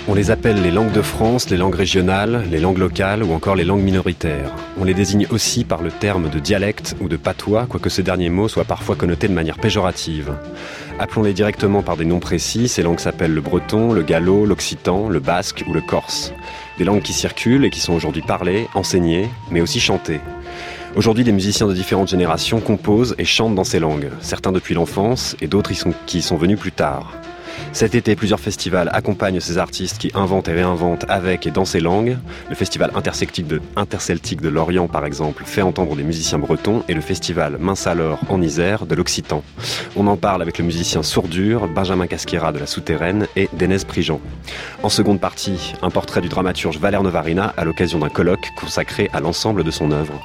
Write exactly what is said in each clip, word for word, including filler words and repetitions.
On les appelle les langues de France, les langues régionales, les langues locales ou encore les langues minoritaires. On les désigne aussi par le terme de dialecte ou de patois, quoique ce dernier mot soit parfois connoté de manière péjorative. Appelons-les directement par des noms précis, ces langues s'appellent le breton, le gallo, l'occitan, le basque ou le corse. Des langues qui circulent et qui sont aujourd'hui parlées, enseignées, mais aussi chantées. Aujourd'hui, des musiciens de différentes générations composent et chantent dans ces langues, certains depuis l'enfance et d'autres qui y sont venus plus tard. Cet été, plusieurs festivals accompagnent ces artistes qui inventent et réinventent avec et dans ces langues. Le festival interceltique de, interceltique de Lorient, par exemple, fait entendre des musiciens bretons et le festival Mince alors en Isère de l'Occitan. On en parle avec le musicien Sourdure, Benjamin Casquera de La Souterraine et Dénès Prigent. En seconde partie, un portrait du dramaturge Valère Novarina à l'occasion d'un colloque consacré à l'ensemble de son œuvre.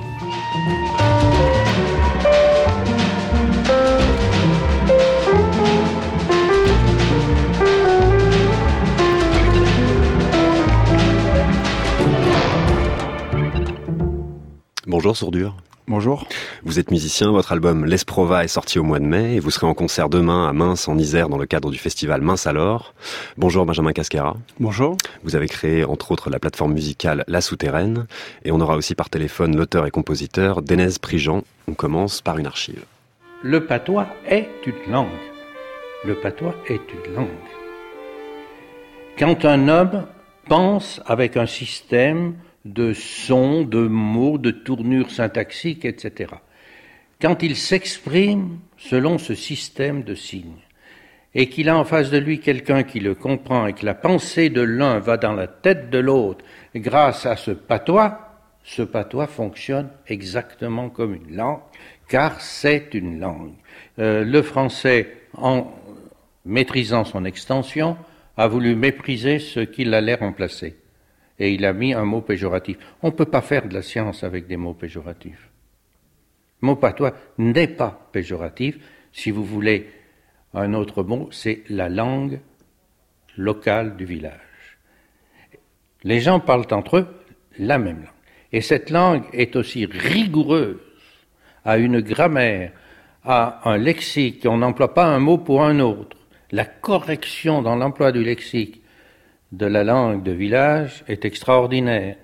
Bonjour Sourdure. Bonjour. Vous êtes musicien, votre album L'Esprova est sorti au mois de mai et vous serez en concert demain à Mince en Isère dans le cadre du festival Mince alors. Bonjour Benjamin Casquera. Bonjour. Vous avez créé entre autres la plateforme musicale La Souterraine et on aura aussi par téléphone l'auteur et compositeur Dénès Prigent. On commence par une archive. Le patois est une langue. Le patois est une langue. Quand un homme pense avec un système de sons, de mots, de tournures syntaxiques, et cetera. Quand il s'exprime selon ce système de signes, et qu'il a en face de lui quelqu'un qui le comprend, et que la pensée de l'un va dans la tête de l'autre grâce à ce patois, ce patois fonctionne exactement comme une langue, car c'est une langue. Euh, le français, en maîtrisant son extension, a voulu mépriser ce qu'il allait remplacer. Et il a mis un mot péjoratif. On ne peut pas faire de la science avec des mots péjoratifs. Le mot patois n'est pas péjoratif. Si vous voulez un autre mot, c'est la langue locale du village. Les gens parlent entre eux la même langue. Et cette langue est aussi rigoureuse, a une grammaire, a un lexique. On n'emploie pas un mot pour un autre. La correction dans l'emploi du lexique de la langue de village est extraordinaire.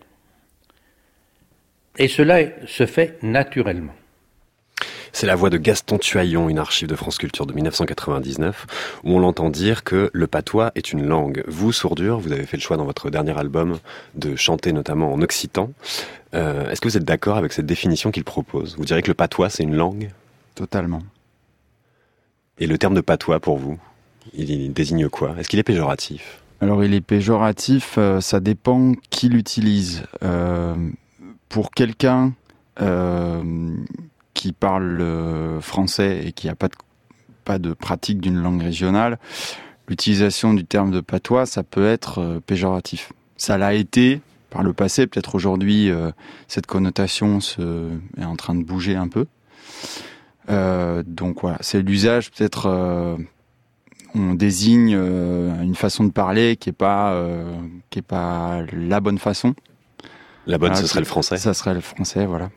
Et cela se fait naturellement. C'est la voix de Gaston Tuaillon, une archive de France Culture de dix-neuf cent quatre-vingt-dix-neuf, où on l'entend dire que le patois est une langue. Vous, Sourdure, vous avez fait le choix dans votre dernier album de chanter notamment en occitan. Euh, est-ce que vous êtes d'accord avec cette définition qu'il propose ? Vous direz que le patois, c'est une langue ? Totalement. Et le terme de patois, pour vous, il désigne quoi ? Est-ce qu'il est péjoratif ? Alors il est péjoratif, euh, ça dépend qui l'utilise. Euh, pour quelqu'un euh, qui parle euh, français et qui n'a pas de, pas de pratique d'une langue régionale, l'utilisation du terme de patois, ça peut être euh, péjoratif. Ça l'a été par le passé, peut-être aujourd'hui euh, cette connotation se, est en train de bouger un peu. Euh, donc voilà, c'est l'usage peut-être... Euh, on désigne euh, une façon de parler qui est pas euh, qui est pas la bonne façon. La bonne, voilà, ce serait le français. Ça serait le français, voilà.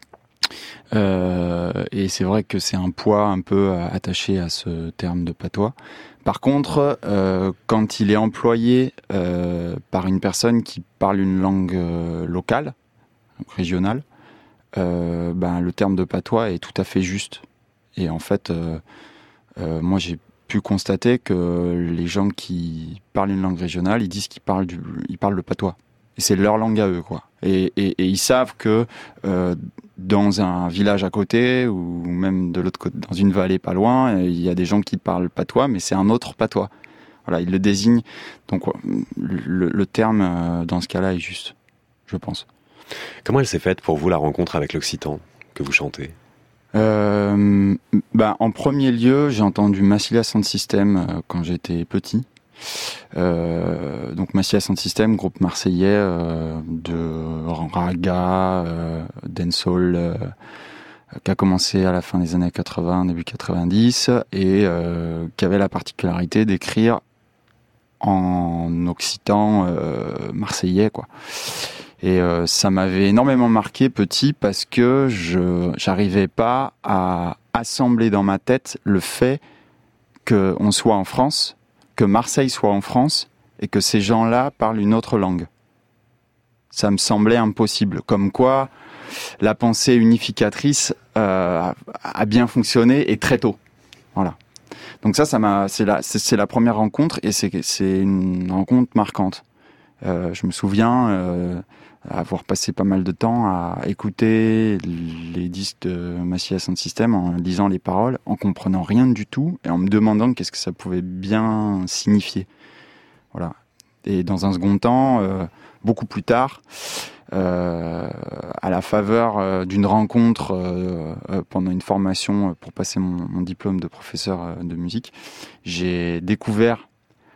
Euh, et c'est vrai que c'est un poids un peu attaché à ce terme de patois. Par contre, euh, quand il est employé euh, par une personne qui parle une langue euh, locale, régionale, euh, ben le terme de patois est tout à fait juste. Et en fait, euh, euh, moi j'ai pu constater que les gens qui parlent une langue régionale, ils disent qu'ils parlent du, ils parlent le patois. Et c'est leur langue à eux, quoi. Et, et, et ils savent que euh, dans un village à côté ou même de l'autre côté, dans une vallée pas loin, il y a des gens qui parlent patois, mais c'est un autre patois. Voilà, ils le désignent. Donc le, le terme dans ce cas-là est juste, je pense. Comment elle s'est faite pour vous la rencontre avec l'occitan que vous chantez ? Euh, bah, en premier lieu, j'ai entendu Massilia Sound System euh, quand j'étais petit. Euh, donc Massilia Sound System, groupe marseillais euh, de raga, euh, dancehall, euh, qui a commencé à la fin des années quatre-vingts, début quatre-vingt-dix, et euh, qui avait la particularité d'écrire en occitan euh, marseillais, quoi. Et euh, ça m'avait énormément marqué petit parce que je j'arrivais pas à assembler dans ma tête le fait qu'on soit en France, que Marseille soit en France et que ces gens-là parlent une autre langue. Ça me semblait impossible. Comme quoi, la pensée unificatrice euh, a bien fonctionné et très tôt. Voilà. Donc ça, ça m'a, c'est la, c'est, c'est la première rencontre et c'est, c'est une rencontre marquante. Euh, je me souviens euh, avoir passé pas mal de temps à écouter les disques de Massilia Sound System en lisant les paroles, en comprenant rien du tout et en me demandant qu'est-ce que ça pouvait bien signifier. Voilà. Et dans un second temps, euh, beaucoup plus tard, euh, à la faveur euh, d'une rencontre euh, euh, pendant une formation pour passer mon, mon diplôme de professeur euh, de musique, j'ai découvert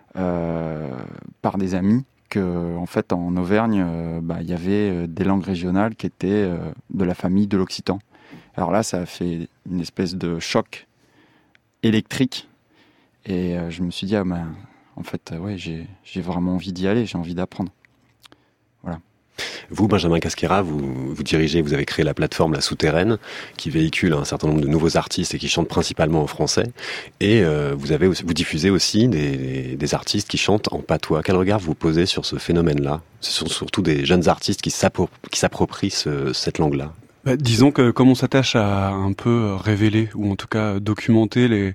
euh, par des amis que, en fait, en Auvergne, euh, bah, y avait des langues régionales qui étaient euh, de la famille de l'occitan. Alors là, ça a fait une espèce de choc électrique, et euh, je me suis dit, ah ben, en fait, euh, ouais, j'ai, j'ai vraiment envie d'y aller, j'ai envie d'apprendre. Voilà. Vous, Benjamin Casquera, vous, vous dirigez, vous avez créé la plateforme La Souterraine, qui véhicule un certain nombre de nouveaux artistes et qui chantent principalement en français. Et euh, vous, avez, vous diffusez aussi des, des artistes qui chantent en patois. Quel regard vous posez sur ce phénomène-là ? Ce sont surtout des jeunes artistes qui, s'appro- qui s'approprient ce, cette langue-là. Bah, disons que comme on s'attache à un peu révéler, ou en tout cas documenter les...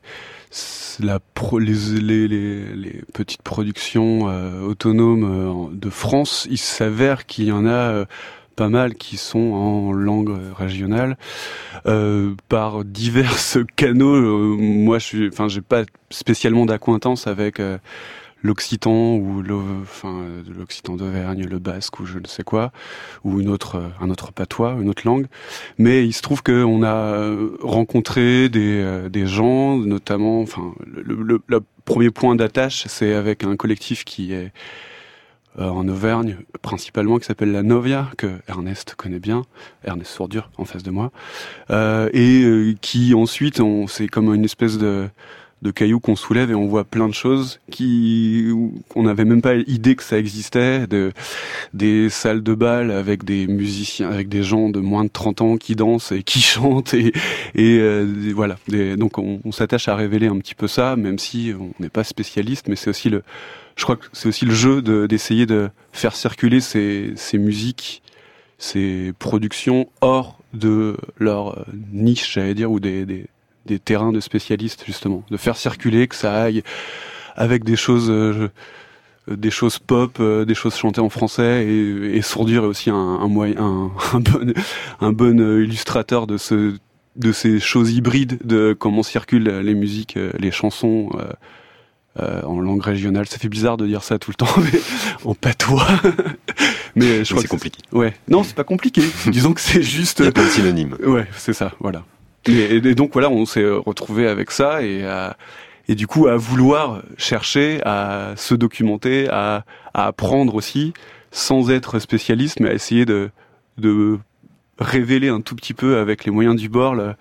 La pro, les, les, les, les petites productions euh, autonomes euh, de France, il s'avère qu'il y en a euh, pas mal qui sont en langue régionale euh, par divers canaux. Euh, moi, je suis, enfin, j'ai pas spécialement d'acquaintance avec euh, l'occitan ou le, enfin, l'occitan d'Auvergne, le basque ou je ne sais quoi, ou une autre, un autre patois, une autre langue. Mais il se trouve qu'on a rencontré des, des gens, notamment, enfin, le, le, le premier point d'attache, c'est avec un collectif qui est euh, en Auvergne, principalement, qui s'appelle la Novia, que Ernest connaît bien, Ernest Sourdur, en face de moi, euh, et euh, qui ensuite, on, c'est comme une espèce de de cailloux qu'on soulève et on voit plein de choses qui qu'on n'avait même pas idée que ça existait, de des salles de bal avec des musiciens, avec des gens de moins de trente ans qui dansent et qui chantent et et euh, voilà. Des, donc on, on s'attache à révéler un petit peu ça, même si on n'est pas spécialiste, mais c'est aussi le, je crois que c'est aussi le jeu de d'essayer de faire circuler ces ces musiques, ces productions hors de leur niche, j'allais dire, ou des des des terrains de spécialistes, justement, de faire circuler, que ça aille avec des choses, euh, des choses pop, euh, des choses chantées en français, et, et Sourdur est aussi un, un moyen, un, un bon, un bon illustrateur de ce, de ces choses hybrides, de comment circulent les musiques, les chansons euh, euh, en langue régionale. Ça fait bizarre de dire ça tout le temps, mais en patois. Mais je crois c'est que compliqué. C'est... Ouais, non, c'est pas compliqué. Disons que c'est juste. Il y a plein de synonymes. Ouais, c'est ça, voilà. Et, et donc voilà, on s'est retrouvé avec ça et, à, et du coup à vouloir chercher, à se documenter, à, à apprendre aussi, sans être spécialiste, mais à essayer de, de révéler un tout petit peu avec les moyens du bord le,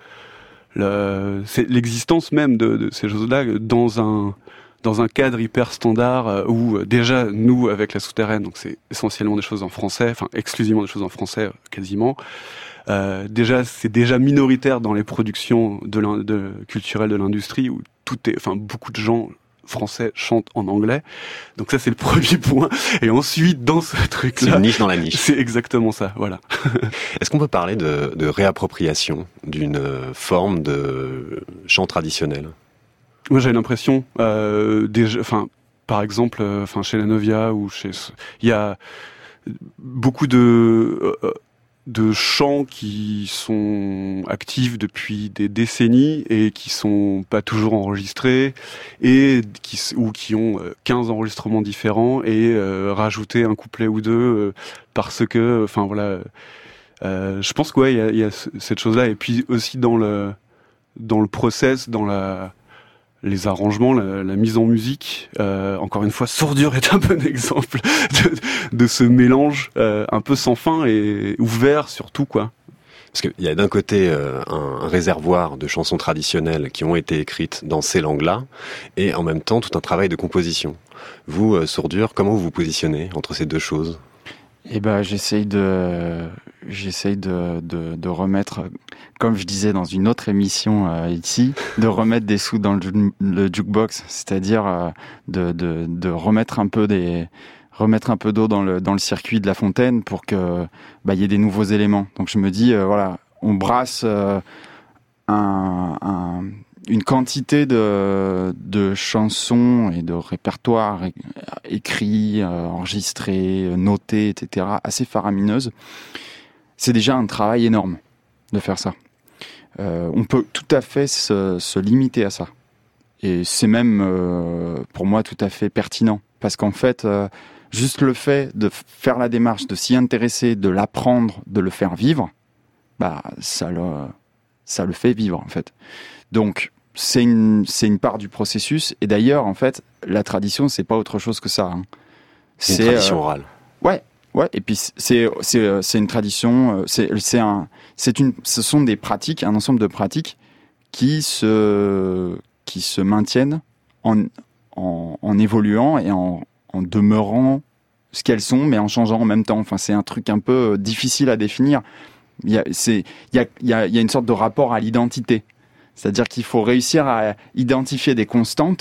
le, c'est l'existence même de, de ces choses-là dans un dans un cadre hyper standard où déjà nous avec la Souterraine, donc c'est essentiellement des choses en français, enfin exclusivement des choses en français quasiment. Euh, déjà, c'est déjà minoritaire dans les productions de, de culturelles de l'industrie où tout est, enfin, beaucoup de gens français chantent en anglais. Donc ça, c'est le premier point. Et ensuite, dans ce truc-là, c'est une niche dans la niche. C'est exactement ça. Voilà. Est-ce qu'on peut parler de, de réappropriation d'une forme de chant traditionnel ? Moi, j'ai l'impression, euh, déjà, enfin, par exemple, enfin, chez la Novia ou chez, il y a beaucoup de euh, de chants qui sont actifs depuis des décennies et qui sont pas toujours enregistrés et qui ou qui ont quinze enregistrements différents et euh, rajouter un couplet ou deux euh, parce que enfin voilà euh, je pense que ouais il y a, y a cette chose-là et puis aussi dans le dans le process, dans la les arrangements, la, la mise en musique, euh, encore une fois, Sourdur est un bon exemple de, de ce mélange euh, un peu sans fin et ouvert surtout, quoi. Parce qu'il y a d'un côté euh, un, un réservoir de chansons traditionnelles qui ont été écrites dans ces langues-là, et en même temps tout un travail de composition. Vous, euh, Sourdur, comment vous vous positionnez entre ces deux choses ? Eh ben, j'essaye de, j'essaye de, de, de remettre, comme je disais dans une autre émission euh, ici, de remettre des sous dans le, le jukebox, c'est-à-dire euh, de, de, de remettre un peu des, remettre un peu d'eau dans le, dans le circuit de la fontaine pour que, bah, y ait des nouveaux éléments. Donc je me dis, euh, voilà, on brasse euh, un, un une quantité de, de chansons et de répertoires é- écrits, euh, enregistrés, notés, et cetera, assez faramineuse. C'est déjà un travail énorme de faire ça. Euh, on peut tout à fait se, se limiter à ça. Et c'est même, euh, pour moi, tout à fait pertinent. Parce qu'en fait, euh, juste le fait de faire la démarche, de s'y intéresser, de l'apprendre, de le faire vivre, bah, ça le, ça le fait vivre, en fait. Donc, c'est une, c'est une part du processus. Et d'ailleurs, en fait, la tradition, c'est pas autre chose que ça. Hein. C'est une tradition euh, orale. Ouais, ouais. Et puis c'est, c'est, c'est une tradition. C'est, c'est un, c'est une, ce sont des pratiques, un ensemble de pratiques qui se, qui se maintiennent en, en, en évoluant et en, en demeurant ce qu'elles sont, mais en changeant en même temps. Enfin, c'est un truc un peu difficile à définir. Il y a, c'est, il y a, il y a, il y a une sorte de rapport à l'identité. C'est-à-dire qu'il faut réussir à identifier des constantes,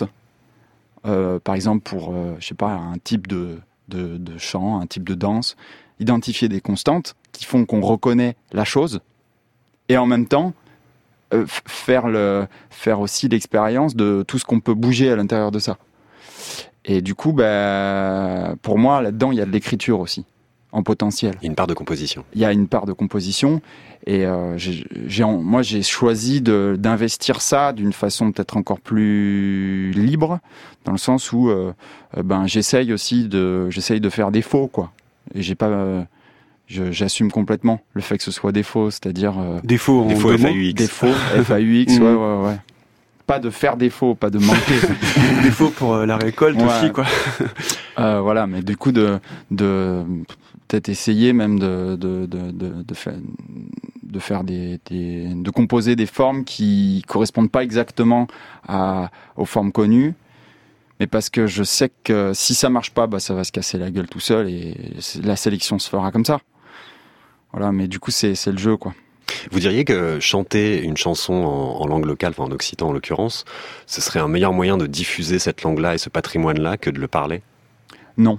euh, par exemple pour, euh, je sais pas, un type de, de, de chant, un type de danse, identifier des constantes qui font qu'on reconnaît la chose, et en même temps euh, faire le, faire aussi l'expérience de tout ce qu'on peut bouger à l'intérieur de ça. Et du coup, bah, pour moi, là-dedans, il y a de l'écriture aussi, en potentiel. Il y a une part de composition. Il y a une part de composition. Et euh, j'ai, j'ai, moi, j'ai choisi de, d'investir ça d'une façon peut-être encore plus libre, dans le sens où euh, ben, j'essaye aussi de, j'essaye de faire des faux, quoi. Et j'ai pas, euh, je, j'assume complètement le fait que ce soit des faux, c'est-à-dire euh, des faux, en des faux F A U X. Des faux F A U X, ouais, ouais, ouais. Pas de faire des faux, pas de manquer. Des faux pour euh, la récolte ouais. aussi, quoi. euh, voilà, mais du coup de, de peut-être essayer même de, de, de, de, de faire. de faire des, des, de composer des formes qui correspondent pas exactement à, aux formes connues, mais parce que je sais que si ça marche pas, bah ça va se casser la gueule tout seul et la sélection se fera comme ça. Voilà, mais du coup c'est, c'est le jeu, quoi. Vous diriez que chanter une chanson en, en langue locale, enfin en occitan en l'occurrence, ce serait un meilleur moyen de diffuser cette langue-là et ce patrimoine-là que de le parler ? Non.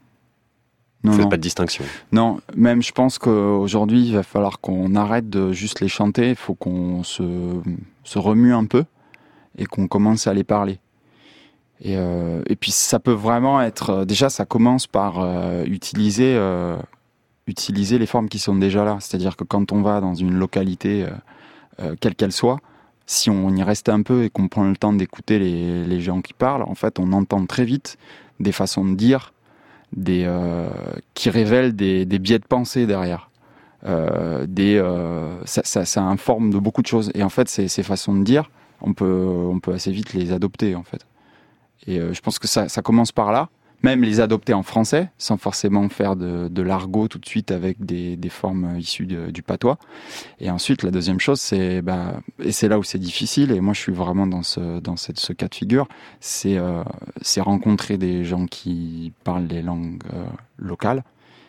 Vous ne faites pas de distinction. Non, même je pense qu'aujourd'hui, il va falloir qu'on arrête de juste les chanter. Il faut qu'on se, se remue un peu et qu'on commence à les parler. Et, euh, et puis ça peut vraiment être... Déjà, ça commence par euh, utiliser, euh, utiliser les formes qui sont déjà là. C'est-à-dire que quand on va dans une localité, euh, euh, quelle qu'elle soit, si on y reste un peu et qu'on prend le temps d'écouter les, les gens qui parlent, en fait, on entend très vite des façons de dire, des euh, qui révèlent des, des biais de pensée derrière. Euh, des euh, ça, ça, ça informe de beaucoup de choses. Et en fait, ces, ces façons de dire, on peut on peut assez vite les adopter, en fait. Et euh, je pense que ça, ça commence par là. Même les adopter en français, sans forcément faire de, de l'argot tout de suite avec des, des formes issues de, du patois. Et ensuite, la deuxième chose, c'est, bah, et c'est là où c'est difficile, et moi je suis vraiment dans ce, dans cette, ce cas de figure, c'est, euh, c'est rencontrer des gens qui parlent les langues euh, locales,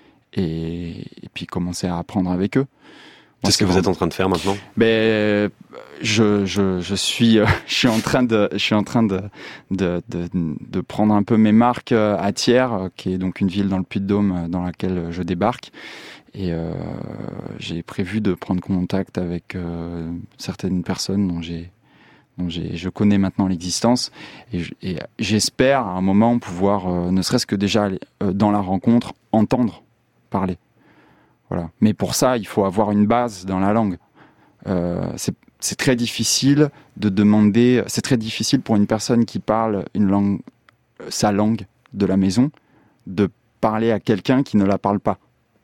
et, et puis commencer à apprendre avec eux. C'est ce que vous êtes en train de faire maintenant ? Ben, je, je, je suis, euh, je suis en train de, je suis en train de, de, de, de prendre un peu mes marques à Thiers, qui est donc une ville dans le Puy-de-Dôme dans laquelle je débarque. Et euh, j'ai prévu de prendre contact avec euh, certaines personnes dont j'ai, dont j'ai, je connais maintenant l'existence. Et, et j'espère à un moment pouvoir, euh, ne serait-ce que déjà euh, dans la rencontre, entendre parler. Voilà. Mais pour ça, il faut avoir une base dans la langue. Euh, c'est, c'est très difficile de demander. C'est très difficile pour une personne qui parle une langue, sa langue de la maison, de parler à quelqu'un qui ne la parle pas.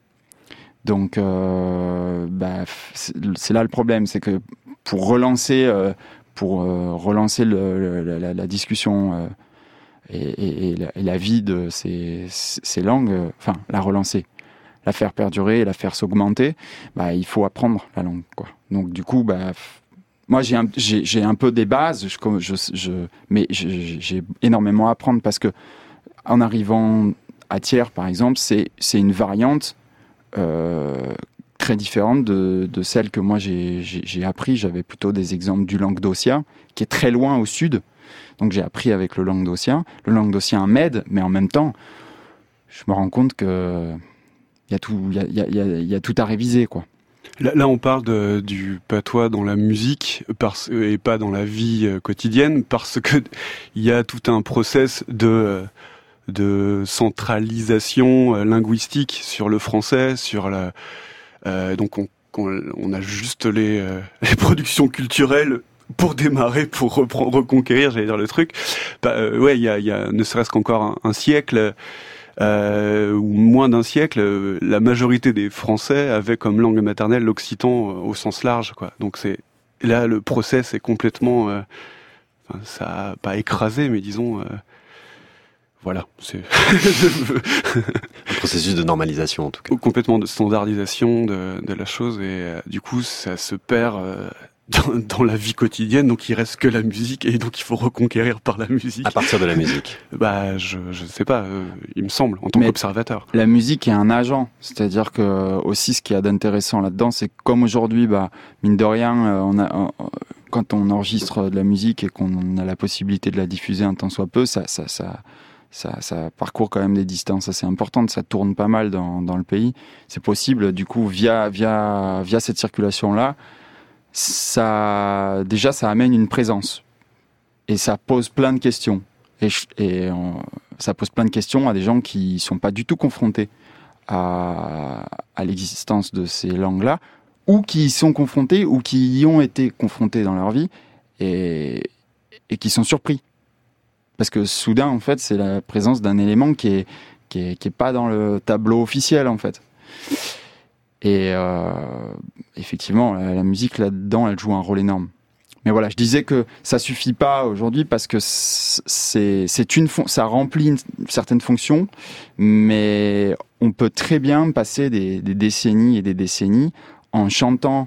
Donc, euh, bah, c'est, c'est là le problème, c'est que pour relancer, euh, pour euh, relancer le, le, la, la discussion euh, et, et, et, la, et la vie de ces, ces langues, euh, enfin, la relancer. La faire perdurer et la faire s'augmenter, bah, il faut apprendre la langue, quoi. Donc, du coup, bah, f- moi, j'ai un, j'ai, j'ai un peu des bases, je, je, je, mais j'ai, j'ai énormément à apprendre parce que, en arrivant à Thiers, par exemple, c'est, c'est une variante euh, très différente de, de celle que moi j'ai, j'ai, j'ai appris. J'avais plutôt des exemples du languedocien, qui est très loin au sud. Donc j'ai appris avec le languedocien. Le languedocien m'aide, mais en même temps, je me rends compte que il y a tout, il y a, il y a, il y a tout à réviser, quoi. Là, là, on parle de, du patois dans la musique parce, et pas dans la vie quotidienne, parce que il y a tout un process de de centralisation linguistique sur le français, sur la euh, donc on, on, on a juste les, euh, les productions culturelles pour démarrer, pour reprendre, reconquérir, j'allais dire le truc. Bah, euh, ouais, il y a, y a ne serait-ce qu'encore un, un siècle. Euh, ou moins d'un siècle, la majorité des Français avaient comme langue maternelle l'occitan au sens large, quoi. Donc c'est là le process est complètement, euh, enfin, ça a pas écrasé, mais disons, euh, voilà, c'est un processus de normalisation en tout cas. Complètement de standardisation de, de la chose et euh, du coup ça se perd. Euh, Dans, dans la vie quotidienne, donc il reste que la musique et donc il faut reconquérir par la musique. À partir de la musique. Bah je je sais pas, euh, il me semble en tant Mais qu'observateur. La musique est un agent, c'est-à-dire que aussi ce qu'il y a d'intéressant là-dedans, c'est que comme aujourd'hui, bah mine de rien, on a on, quand on enregistre de la musique et qu'on a la possibilité de la diffuser un tant soit peu, ça ça ça ça, ça parcourt quand même des distances assez importantes, ça tourne pas mal dans dans le pays. C'est possible du coup via via via cette circulation-là. Ça, déjà, ça amène une présence et ça pose plein de questions. Et, et on, ça pose plein de questions à des gens qui sont pas du tout confrontés à, à l'existence de ces langues-là, ou qui y sont confrontés, ou qui y ont été confrontés dans leur vie et, et qui sont surpris. Parce que soudain, en fait, c'est la présence d'un élément qui est, qui est, qui est pas dans le tableau officiel, en fait. Et euh, effectivement, la, la musique là-dedans, elle joue un rôle énorme. Mais voilà, je disais que ça suffit pas aujourd'hui parce que c'est, c'est une fon- ça remplit une certaine fonction, mais on peut très bien passer des, des décennies et des décennies en chantant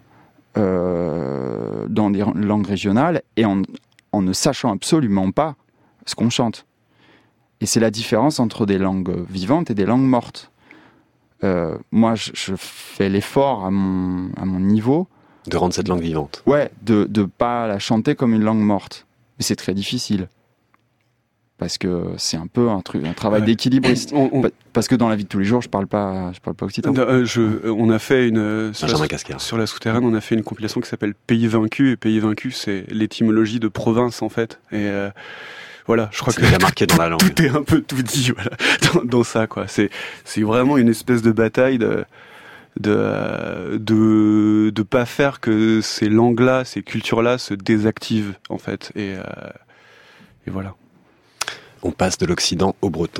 euh, dans des langues régionales et en, en ne sachant absolument pas ce qu'on chante. Et c'est la différence entre des langues vivantes et des langues mortes. Euh, moi, je, je fais l'effort à mon, à mon niveau. De rendre cette langue vivante. Ouais, de ne pas la chanter comme une langue morte. Mais c'est très difficile. Parce que c'est un peu un, truc, un travail ouais. d'équilibriste. On, on... Parce que dans la vie de tous les jours, je parle pas, je parle pas occitan. Euh, je, on a fait une, sur la, sur la souterraine, on a fait une compilation qui s'appelle Pays vaincu. Et Pays vaincu, c'est l'étymologie de province, en fait. Et euh, voilà, je crois c'est que déjà marqué dans la langue. Tout est un peu tout dit, voilà, dans, dans ça, quoi. C'est, c'est vraiment une espèce de bataille de, de, de, de pas faire que ces langues-là, ces cultures-là se désactivent, en fait. Et, euh, et voilà. On passe de l'Occident au breton.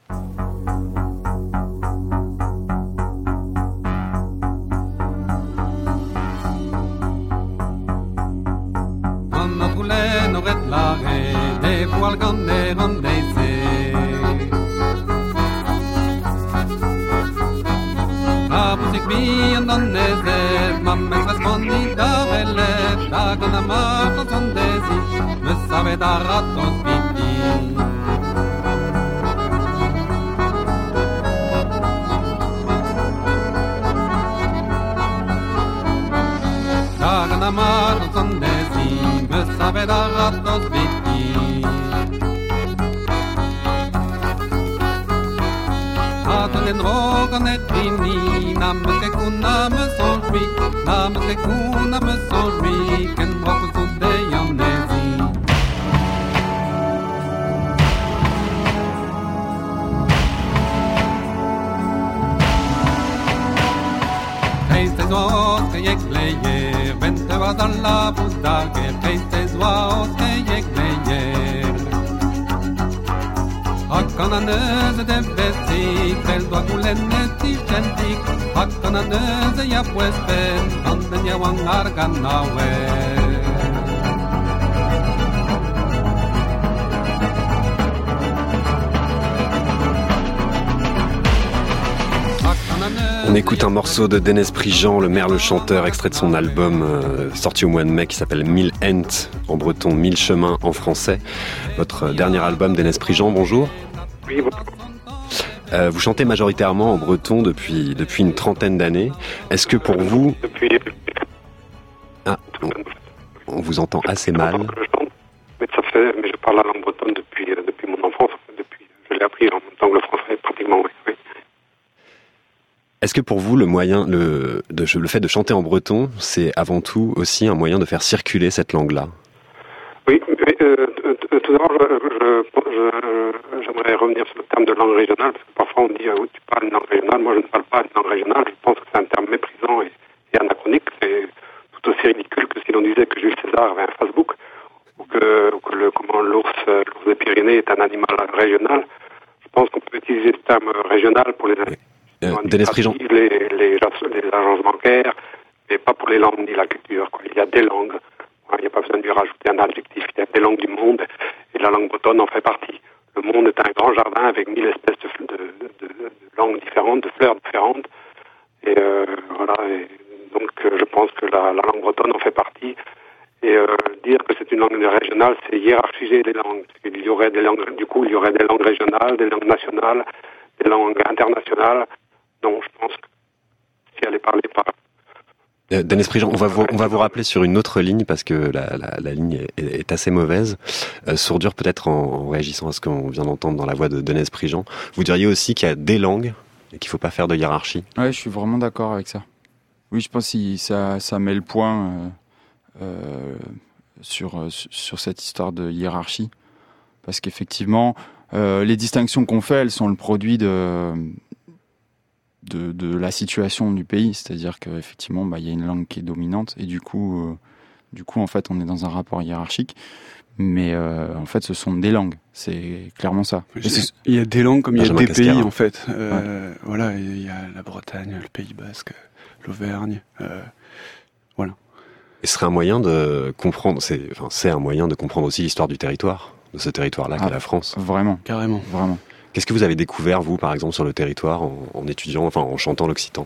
On écoute un morceau de Dénes Prigent, le merle chanteur, extrait de son album euh, sorti au mois de mai qui s'appelle Mille Ent, en breton, Mille chemins en français. Votre dernier album, Dénes Prigent, bonjour. Oui, bonjour. Euh, vous chantez majoritairement en breton depuis, depuis une trentaine d'années. Est-ce que pour vous... Depuis... Ah, on, on vous entend assez mal. Je chante, mais, ça fait, mais je parle la langue bretonne depuis, depuis mon enfance. Depuis, je l'ai appris en même temps que le français, pratiquement, oui. oui. Est-ce que pour vous, le moyen, le, de, le fait de chanter en breton, c'est avant tout aussi un moyen de faire circuler cette langue-là? Oui, mais euh, tout d'abord, je, je, je, j'aimerais revenir sur le terme de langue régionale, parce que parfois on dit euh, tu parles une langue régionale. Moi, je ne parle pas une langue régionale. Je pense que c'est un terme méprisant et, et anachronique. C'est tout aussi ridicule que si l'on disait que Jules César avait un Facebook, ou que, ou que le, comment l'ours, l'ours des Pyrénées est un animal régional. Je pense qu'on peut utiliser le terme régional pour les Euh, Denis Prigent. Les, les, les agences bancaires, mais pas pour les langues ni la culture, quoi. Il y a des langues, il n'y a pas besoin de lui rajouter un adjectif, il y a des langues du monde, et la langue bretonne en fait partie. Le monde est un grand jardin avec mille espèces de, de, de, de langues différentes, de fleurs différentes, et euh, voilà, et donc euh, je pense que la, la langue bretonne en fait partie, et euh, dire que c'est une langue régionale, c'est hiérarchiser les langues. Il y aurait des langues, du coup, il y aurait des langues régionales, des langues nationales, des langues internationales. Non, je pense que si elle est parlée par... Euh, Denis Prigent, on va vous, on va vous rappeler sur une autre ligne parce que la, la, la ligne est, est assez mauvaise. Euh, Sourdure, peut-être en, en réagissant à ce qu'on vient d'entendre dans la voix de Denis Prigent, vous diriez aussi qu'il y a des langues et qu'il ne faut pas faire de hiérarchie? Ouais, je suis vraiment d'accord avec ça. Oui, je pense que ça, ça met le point euh, euh, sur, sur cette histoire de hiérarchie. Parce qu'effectivement, euh, les distinctions qu'on fait, elles sont le produit de... De, de la situation du pays, c'est-à-dire qu'effectivement, bah, y a une langue qui est dominante et du coup, euh, du coup, en fait, on est dans un rapport hiérarchique. Mais euh, en fait, ce sont des langues, c'est clairement ça. Il y a des langues comme il y a des Cascara. pays, en fait. Euh, ouais. Voilà, il y a la Bretagne, le Pays Basque, l'Auvergne. Euh, voilà. Et ce serait un moyen de comprendre, c'est, enfin, c'est un moyen de comprendre aussi l'histoire du territoire, de ce territoire-là Ah, qu'est la France. Vraiment, Carrément. vraiment. Qu'est-ce que vous avez découvert, vous, par exemple, sur le territoire, en, en étudiant, enfin, en chantant l'occitan?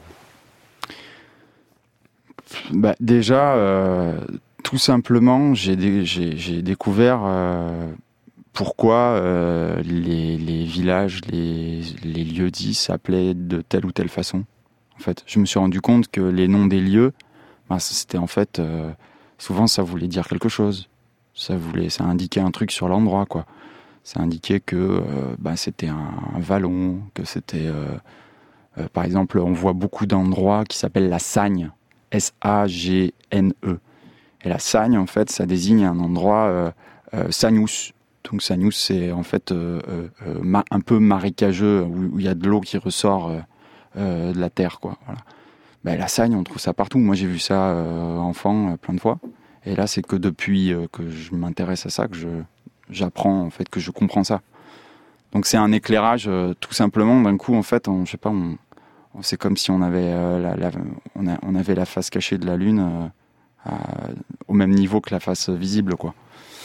Bah, déjà, euh, tout simplement, j'ai, dé- j'ai, j'ai découvert euh, pourquoi euh, les, les villages, les, les lieux-dits s'appelaient de telle ou telle façon. En fait, je me suis rendu compte que les noms des lieux, bah, c'était en fait, euh, souvent, ça voulait dire quelque chose. Ça voulait, ça indiquait un truc sur l'endroit, quoi. Ça indiquait que euh, bah, c'était un, un vallon, que c'était... Euh, euh, par exemple, on voit beaucoup d'endroits qui s'appellent la Sagne, S A G N E. Et la Sagne, en fait, ça désigne un endroit euh, euh, Sagnous. Donc Sagnous, c'est en fait euh, euh, ma, un peu marécageux, où il y a de l'eau qui ressort euh, euh, de la terre, quoi. Voilà. Ben, la Sagne, on trouve ça partout. Moi, j'ai vu ça euh, enfant euh, plein de fois. Et là, c'est que depuis euh, que je m'intéresse à ça, que je... j'apprends, en fait, que je comprends ça. Donc c'est un éclairage, euh, tout simplement, d'un coup, en fait, on, je sais pas, on, on, c'est comme si on avait, euh, la, la, on, a, on avait la face cachée de la Lune euh, à, au même niveau que la face visible, quoi.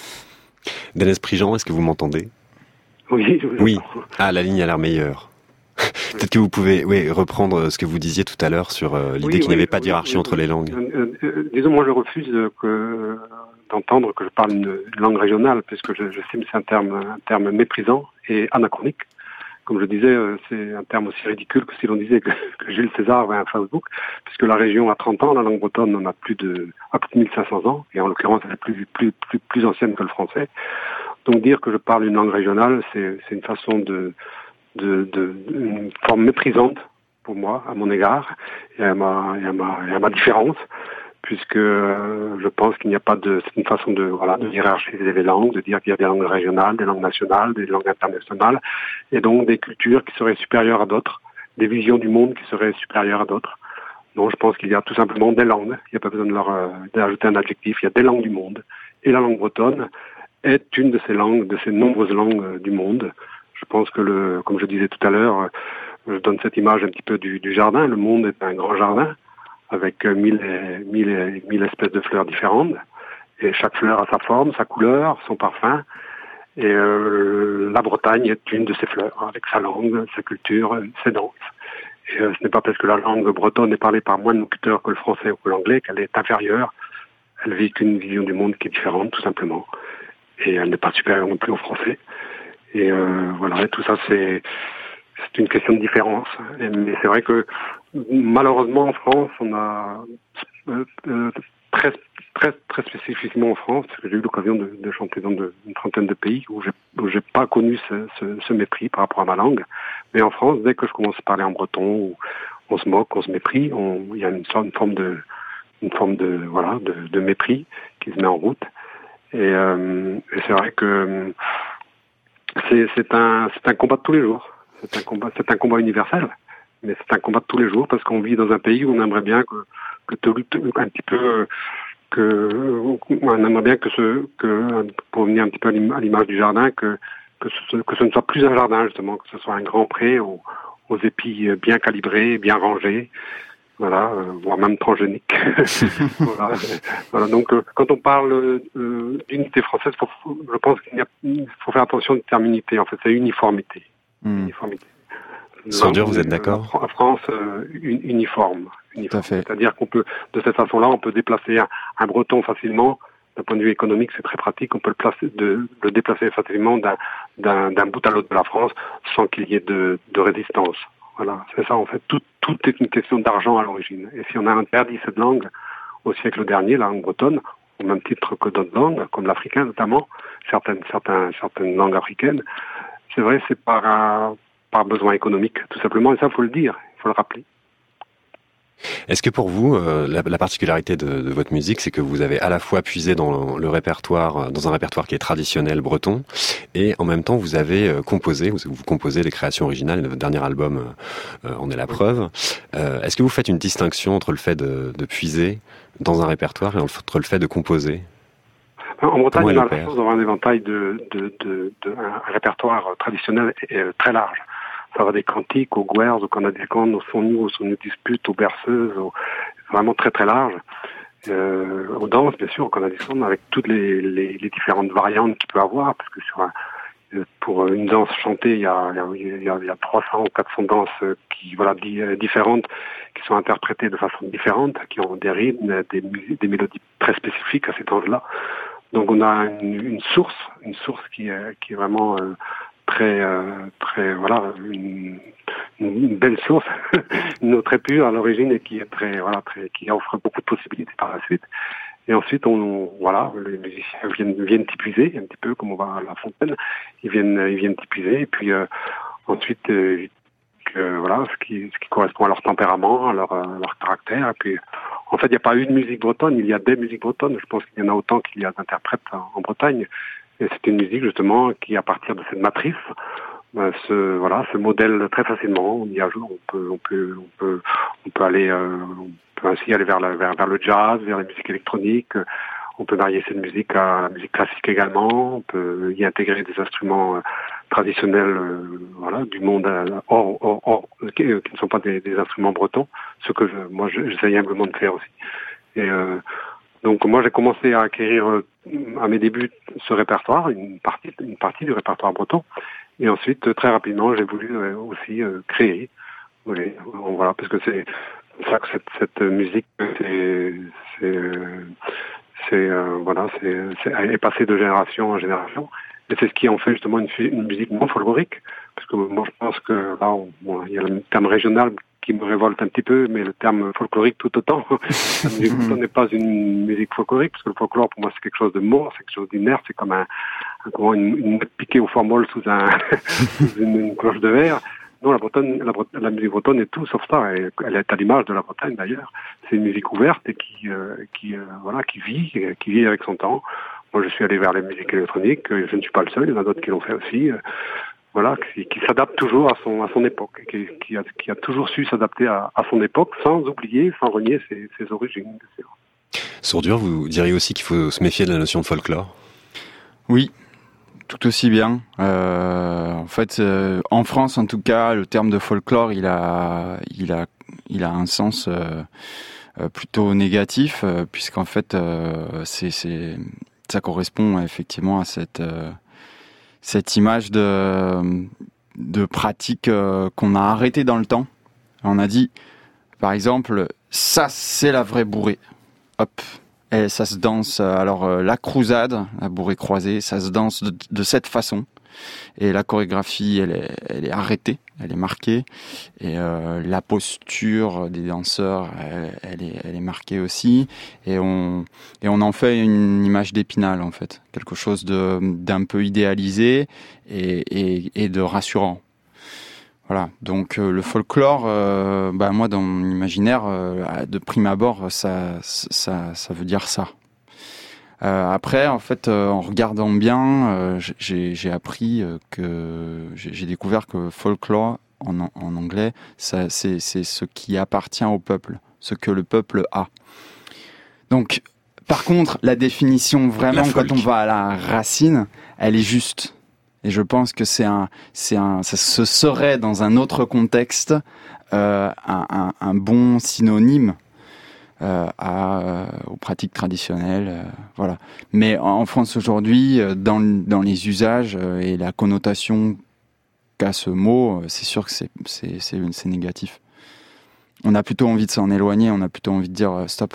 Denis Prigent, est-ce que vous m'entendez? Oui, je vous Oui. entends. Ah, la ligne a l'air meilleure. Peut-être que vous pouvez, oui, reprendre ce que vous disiez tout à l'heure sur euh, l'idée Oui, qu'il n'y oui, avait pas de oui, hiérarchie oui, entre oui. les langues. Euh, euh, disons, moi, je refuse euh, que, d'entendre que je parle une, une langue régionale, puisque je, je sais que c'est un terme, un terme méprisant et anachronique. Comme je disais, euh, c'est un terme aussi ridicule que si l'on disait que, que Jules César avait un Facebook, puisque la région a trente ans, la langue bretonne en a plus de, à plus de mille cinq cents ans, et en l'occurrence, elle est plus, plus, plus, plus ancienne que le français. Donc dire que je parle une langue régionale, c'est, c'est une façon de, de, de, une forme méprisante pour moi, à mon égard, et à ma, et à ma, et à ma différence, puisque euh, je pense qu'il n'y a pas de, c'est une façon de, voilà, de hiérarchiser les langues, de dire qu'il y a des langues régionales, des langues nationales, des langues internationales, et donc des cultures qui seraient supérieures à d'autres, des visions du monde qui seraient supérieures à d'autres. Donc je pense qu'il y a tout simplement des langues, il n'y a pas besoin de leur euh, d'ajouter un adjectif, il y a des langues du monde, et la langue bretonne est une de ces langues, de ces nombreuses langues euh, du monde. Je pense que le, comme je disais tout à l'heure, euh, je donne cette image un petit peu du, du jardin. Le monde est un grand jardin avec euh, mille, et, mille, et, mille espèces de fleurs différentes. Et chaque fleur a sa forme, sa couleur, son parfum. Et euh, la Bretagne est une de ces fleurs, avec sa langue, sa culture, ses danses. Et euh, ce n'est pas parce que la langue bretonne est parlée par moins de locuteurs que le français ou que l'anglais qu'elle est inférieure. Elle vit qu'une vision du monde qui est différente, tout simplement. Et elle n'est pas supérieure non plus au français. Et euh, voilà, et tout ça, c'est, c'est une question de différence. Et, mais c'est vrai que malheureusement en France, on a euh, euh, très, très, très spécifiquement en France, parce que j'ai eu l'occasion de, de chanter dans de, une trentaine de pays où j'ai, où j'ai pas connu ce, ce, ce mépris par rapport à ma langue. Mais en France, dès que je commence à parler en breton, on se moque, on se méprie, on, il y a une sorte, une forme de, une forme de, voilà, de, de mépris qui se met en route. Et, euh, et c'est vrai que c'est, c'est un, c'est un combat de tous les jours. C'est un combat, c'est un combat universel, mais c'est un combat de tous les jours parce qu'on vit dans un pays où on aimerait bien que, que tout, un petit peu, que, on aimerait bien que ce, que, pour venir un petit peu à l'image du jardin, que, que ce, que ce ne soit plus un jardin justement, que ce soit un grand pré aux, aux épis bien calibrés, bien rangés. Voilà, euh, voire même transgénique. voilà, voilà. Donc, euh, quand on parle euh, d'unité française, faut, je pense qu'il y a, faut faire attention au terme unité. En fait, c'est uniformité. Mmh. Uniformité. Sans dur, vous êtes d'accord? En France, euh, uniforme. uniforme. Tout à fait. C'est-à-dire qu'on peut, de cette façon-là, on peut déplacer un, un breton facilement. D'un point de vue économique, c'est très pratique. On peut le placer, de, le déplacer facilement d'un, d'un, d'un bout à l'autre de la France sans qu'il y ait de, de résistance. Voilà, c'est ça en fait. Tout, tout est une question d'argent à l'origine. Et si on a interdit cette langue au siècle dernier, la langue bretonne, au même titre que d'autres langues, comme l'africain notamment, certaines, certaines, certaines langues africaines, c'est vrai, c'est par, un, par besoin économique, tout simplement. Et ça, il faut le dire, il faut le rappeler. Est-ce que pour vous, euh, la, la particularité de, de votre musique, c'est que vous avez à la fois puisé dans le répertoire, dans un répertoire qui est traditionnel breton, et en même temps vous avez euh, composé, vous, vous composez les créations originales. Votre dernier album euh, en est la preuve. Euh, est-ce que vous faites une distinction entre le fait de, de puiser dans un répertoire et entre le fait de composer? En Bretagne, on a la chance d'avoir un éventail de, de, de, de un répertoire traditionnel et, et, très large. Ça va des cantiques aux guers, aux canadicans, aux sons-nous, aux sons-nous disputes, aux berceuses, aux... vraiment très très large. Euh, aux danses, bien sûr, aux canadicans, avec toutes les, les, les différentes variantes qu'il peut avoir, parce que sur un, pour une danse chantée, il y a, il y a, il y a trois cents ou quatre cents danses qui, voilà, différentes, qui sont interprétées de façon différente, qui ont des rythmes, des, des mélodies très spécifiques à ces danses-là. Donc on a une, une source, une source qui est, qui est vraiment euh, très, euh, très, voilà, une, une belle source, une eau très pure à l'origine et qui est très, voilà, très, qui offre beaucoup de possibilités par la suite. Et ensuite, on, voilà, les musiciens viennent, viennent typiser un petit peu comme on va à la fontaine. Ils viennent, ils viennent typiser et puis euh, ensuite, euh, que, voilà, ce qui, ce qui correspond à leur tempérament, à leur, à leur caractère. Et puis, en fait, il n'y a pas une musique bretonne, il y a des musiques bretonnes. Je pense qu'il y en a autant qu'il y a d'interprètes en, en Bretagne. Et c'est une musique justement qui, à partir de cette matrice, euh, se, voilà, se modèle très facilement. On y ajoute, on peut, on peut, on peut, on peut aller, euh, on peut ainsi aller vers, la, vers, vers le jazz, vers la musique électronique. On peut varier cette musique à la musique classique également. On peut y intégrer des instruments traditionnels, euh, voilà, du monde euh, hors, hors, hors qui, euh, qui ne sont pas des, des instruments bretons. Ce que je, moi, j'essaye humblement de faire aussi. Et euh, donc, moi, j'ai commencé à acquérir euh, à mes débuts ce répertoire, une partie, une partie du répertoire breton. Et ensuite, très rapidement, j'ai voulu euh, aussi euh, créer. Oui, voilà, parce que c'est ça que cette, cette musique, c'est, c'est c'est euh, voilà, c'est, c'est est passé de génération en génération, et c'est ce qui en fait justement une, une musique non folklorique, parce que moi je pense que là, on, bon, il y a le terme régional qui me révolte un petit peu, mais le terme folklorique tout autant. La musique bretonne n'est pas une musique folklorique, parce que le folklore pour moi c'est quelque chose de mort, c'est quelque chose d'inerte, c'est comme un, un comment une, une piquée au formol sous un sous une, une cloche de verre. Non, la Bretonne, la, la musique bretonne est tout sauf ça. Elle, elle est à l'image de la Bretagne d'ailleurs. C'est une musique ouverte et qui, euh, qui, euh, voilà, qui vit, qui vit avec son temps. Moi, je suis allé vers les musiques électroniques. Je ne suis pas le seul. Il y en a d'autres qui l'ont fait aussi. Euh, voilà, qui, qui s'adapte toujours à son, à son époque, qui, qui, a, qui a toujours su s'adapter à, à son époque, sans oublier, sans renier ses, ses origines. Sourdure, vous diriez aussi qu'il faut se méfier de la notion de folklore? Oui. Tout aussi bien. Euh, en fait, euh, en France, en tout cas, le terme de folklore, il a, il a, il a un sens euh, euh, plutôt négatif, euh, puisqu'en fait, euh, c'est, c'est, ça correspond effectivement à cette, euh, cette image de, de pratique euh, qu'on a arrêtée dans le temps. On a dit, par exemple, ça, c'est la vraie bourrée. Hop. Et ça se danse, alors euh, la crousade, la bourrée croisée, ça se danse de, de cette façon. Et la chorégraphie, elle est, elle est arrêtée, elle est marquée. Et euh, la posture des danseurs, elle, elle, est, elle est marquée aussi. Et on, et on en fait une image d'Épinal, en fait. Quelque chose de, d'un peu idéalisé et, et, et de rassurant. Voilà, donc euh, le folklore, euh, bah moi dans mon imaginaire, euh, de prime abord, ça, ça, ça veut dire ça. Euh, après, en fait, euh, en regardant bien, euh, j'ai, j'ai appris euh, que j'ai, j'ai découvert que folklore en, en anglais, ça, c'est, c'est ce qui appartient au peuple, ce que le peuple a. Donc, par contre, la définition vraiment, quand on va à la racine, elle est juste. Et je pense que c'est un, c'est un, ça ce serait dans un autre contexte euh, un, un, un bon synonyme euh, à, euh, aux pratiques traditionnelles, euh, voilà. Mais en France aujourd'hui, dans, dans les usages euh, et la connotation qu'a ce mot, c'est sûr que c'est, c'est, c'est, c'est négatif. On a plutôt envie de s'en éloigner, on a plutôt envie de dire euh, stop.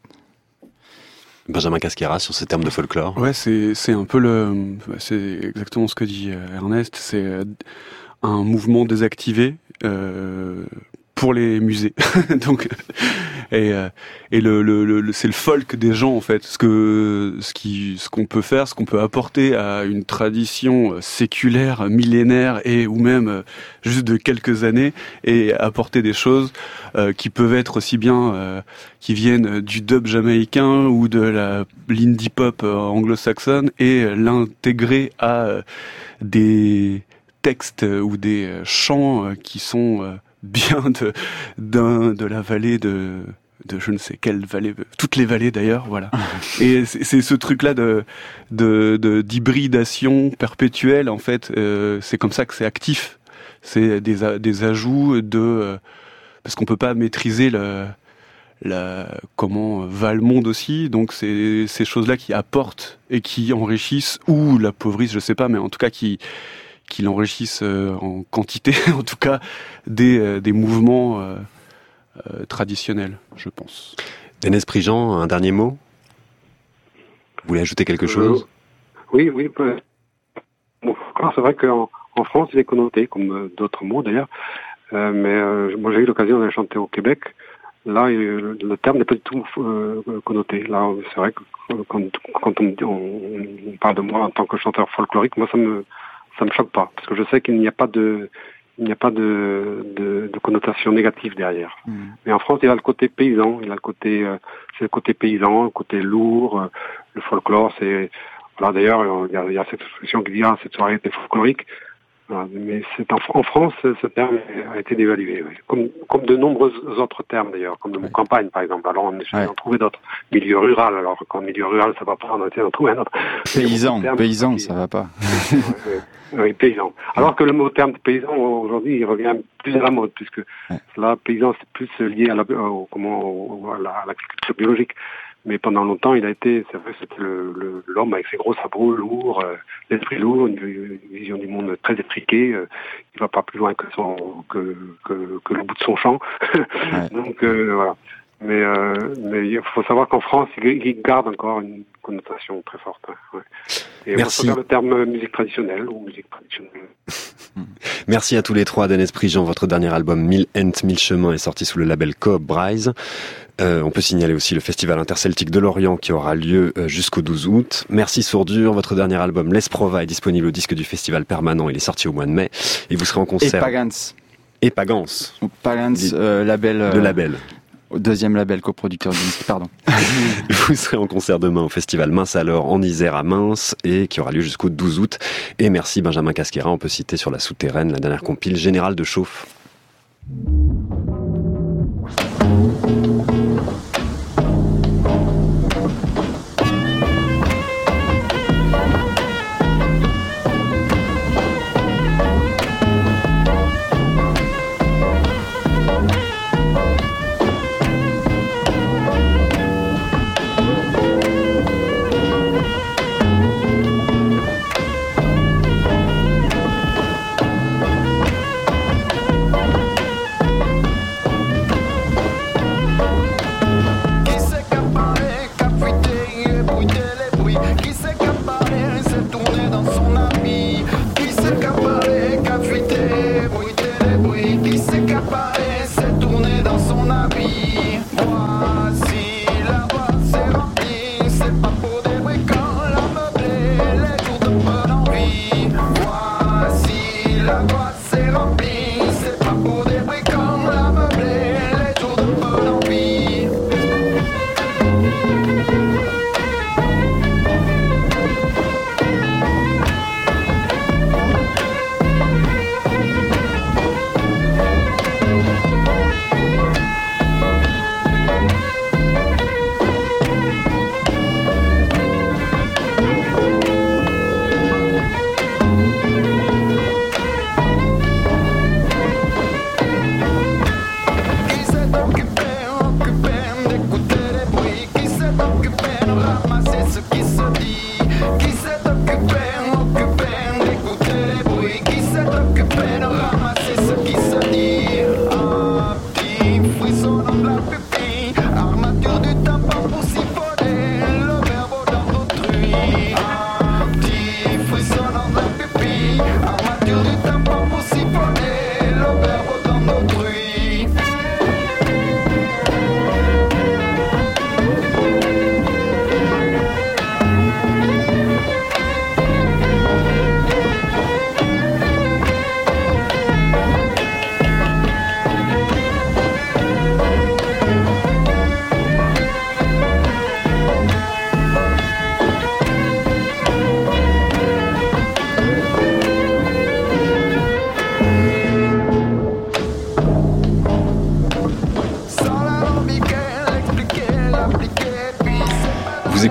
Benjamin Casquera sur ces termes de folklore. Ouais, c'est c'est un peu le, c'est exactement ce que dit Ernest. C'est un mouvement désactivé euh, pour les musées. Donc et et le, le, le c'est le folk des gens en fait. Ce que ce qui ce qu'on peut faire, ce qu'on peut apporter à une tradition séculaire, millénaire et ou même juste de quelques années, et apporter des choses euh, qui peuvent être aussi bien euh, qui viennent du dub jamaïcain ou de la l'indie pop anglo-saxonne, et l'intégrer à des textes ou des chants qui sont bien de d'un de la vallée de de je ne sais quelle vallée, toutes les vallées d'ailleurs, voilà. Et c'est, c'est ce truc-là de, de, de d'hybridation perpétuelle en fait. Euh, c'est comme ça que c'est actif. C'est des des ajouts de euh, parce qu'on peut pas maîtriser le la comment va le monde aussi. Donc c'est ces choses-là qui apportent et qui enrichissent ou l'appauvrissent, je sais pas, mais en tout cas qui qui l'enrichissent euh, en quantité, en tout cas des euh, des mouvements euh, Euh, traditionnel, je pense. Dénes Prigent, un dernier mot ? Vous voulez ajouter quelque chose ? euh, Oui, oui. Bah, bon, c'est vrai qu'en en France, il est connoté, comme euh, d'autres mots d'ailleurs, euh, mais euh, moi j'ai eu l'occasion de chanter au Québec. Là, euh, le terme n'est pas du tout euh, connoté. Là, c'est vrai que quand, quand on, on, on parle de moi en tant que chanteur folklorique, moi ça me ça me choque pas, parce que je sais qu'il n'y a pas de Il n'y a pas de, de, de connotation négative derrière. Mmh. Mais en France, il y a le côté paysan, il y a le côté, euh, c'est le côté paysan, le côté lourd. Euh, le folklore, c'est, voilà, d'ailleurs, il y a, il y a cette expression qui dit, ah, cette soirée était folklorique. Voilà, mais c'est en, en France, ce terme a été dévalué, oui. Comme, comme de nombreux autres termes d'ailleurs, comme le mot ouais. campagne par exemple. Alors on essaie ouais. d'en trouver d'autres. Milieu rural, alors qu'en milieu rural ça va pas, on essaie d'en trouver un autre. Paysan, paysan, qui... ça va pas. oui, oui, oui, paysan. Alors que le mot terme de paysan aujourd'hui, il revient plus à la mode, puisque ouais. là, paysan c'est plus lié à la, au, comment, au, à, la, à l'agriculture biologique. Mais pendant longtemps, il a été, c'est vrai, c'était le, le, l'homme avec ses gros sabots lourds, euh, l'esprit lourd, une, une vision du monde très étriquée. Euh, il va pas plus loin que son, que, que, que le bout de son champ. Ouais. Donc euh, voilà. Mais euh, mais il faut savoir qu'en France, il, il garde encore une connotation très forte. Hein, ouais. Et Merci. on peut faire le terme musique traditionnelle ou musique traditionnelle. Merci à tous les trois. Dénes Prigent, votre dernier album Mille Ent, Mille Chemins est sorti sous le label Coop Bryce. Euh, on peut signaler aussi le Festival interceltique de Lorient qui aura lieu euh, jusqu'au douze août. Merci Sourdure, votre dernier album L'Esprova est disponible au disque du Festival permanent, il est sorti au mois de mai et vous serez en concert. Et Pagans. Et Pagans. Pagans, euh, label. Euh, le label. Deuxième label coproducteur du disque, pardon. Vous serez en concert demain au Festival Mince alors en Isère à Mince et qui aura lieu jusqu'au douze août. Et merci Benjamin Casquera, on peut citer sur la souterraine la dernière compile Général de Chauffe.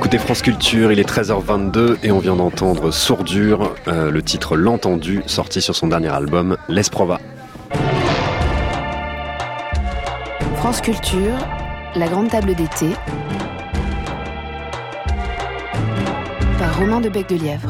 Écoutez France Culture, il est treize heures vingt-deux et on vient d'entendre Sourdure, euh, le titre L'Entendu, sorti sur son dernier album, L'Esprova. France Culture, la grande table d'été, par Romain de Bec de Lièvre.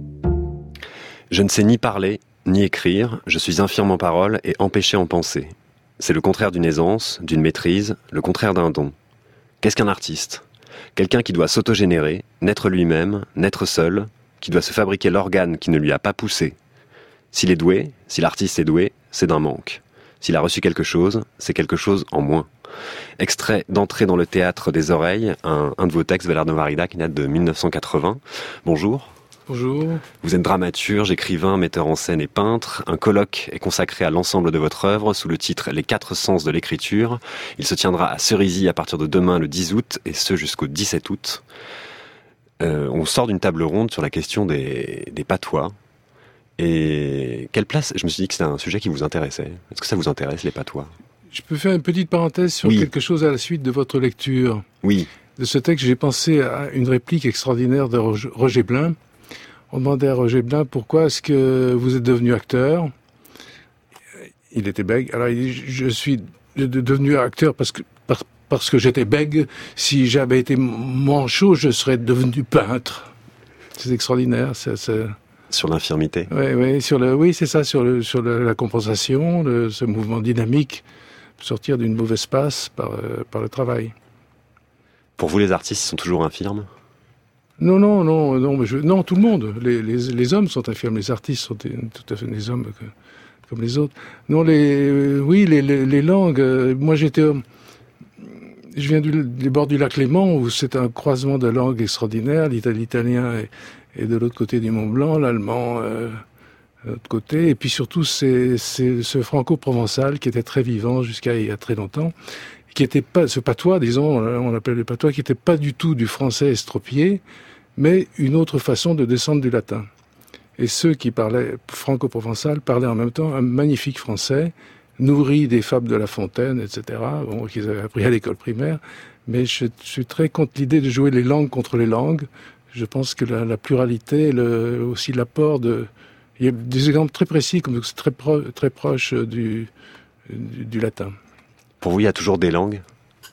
Je ne sais ni parler, ni écrire, je suis infirme en parole et empêché en pensée. C'est le contraire d'une aisance, d'une maîtrise, le contraire d'un don. Qu'est-ce qu'un artiste ? Quelqu'un qui doit s'autogénérer, naître lui-même, naître seul, qui doit se fabriquer l'organe qui ne lui a pas poussé. S'il est doué, si l'artiste est doué, c'est d'un manque. S'il a reçu quelque chose, c'est quelque chose en moins. Extrait d'Entrée dans le théâtre des oreilles, un, un de vos textes, Valère Novarida, qui date de dix-neuf cent quatre-vingts. Bonjour. Bonjour. Vous êtes dramaturge, écrivain, metteur en scène et peintre. Un colloque est consacré à l'ensemble de votre œuvre sous le titre « Les quatre sens de l'écriture ». Il se tiendra à Cerisy à partir de demain, le dix août, et ce jusqu'au dix-sept août. Euh, on sort d'une table ronde sur la question des, des patois. Et quelle place ? Je me suis dit que c'était un sujet qui vous intéressait. Est-ce que ça vous intéresse, les patois ? Je peux faire une petite parenthèse sur oui. quelque chose à la suite de votre lecture. Oui. De ce texte, j'ai pensé à une réplique extraordinaire de Roger Blin. On demandait à Roger Blin pourquoi est-ce que vous êtes devenu acteur. Il était bègue. Alors il dit, je suis devenu acteur parce que parce, parce que j'étais bègue. Si j'avais été manchot, je serais devenu peintre. C'est extraordinaire. C'est, c'est... Sur l'infirmité. Oui, oui, sur le, oui, c'est ça, sur le, sur le, la compensation, le, ce mouvement dynamique, sortir d'une mauvaise passe par, euh, par le travail. Pour vous, les artistes sont toujours infirmes ? Non, non, non, non, mais je, non, tout le monde. Les, les, les hommes sont infirmes, les artistes sont tout à fait des hommes que, comme les autres. Non, les, euh, oui, les, les, les langues. Euh, moi, j'étais, euh, je viens du, des bords du lac Léman où c'est un croisement de langues extraordinaire. L'italien est, est de l'autre côté du Mont Blanc, l'allemand euh, de l'autre côté, et puis surtout c'est, c'est ce franco-provençal qui était très vivant jusqu'à il y a très longtemps, qui était pas ce patois, disons, on l'appelle le patois, qui était pas du tout du français estropié, mais une autre façon de descendre du latin. Et ceux qui parlaient franco-provençal parlaient en même temps un magnifique français, nourri des fables de La Fontaine, et cetera, bon, qu'ils avaient appris à l'école primaire. Mais je, je suis très contre l'idée de jouer les langues contre les langues. Je pense que la, la pluralité, le, aussi l'apport de... Il y a des exemples très précis, comme c'est très, pro, très proche du, du, du latin. Pour vous, il y a toujours des langues ? Pardon ?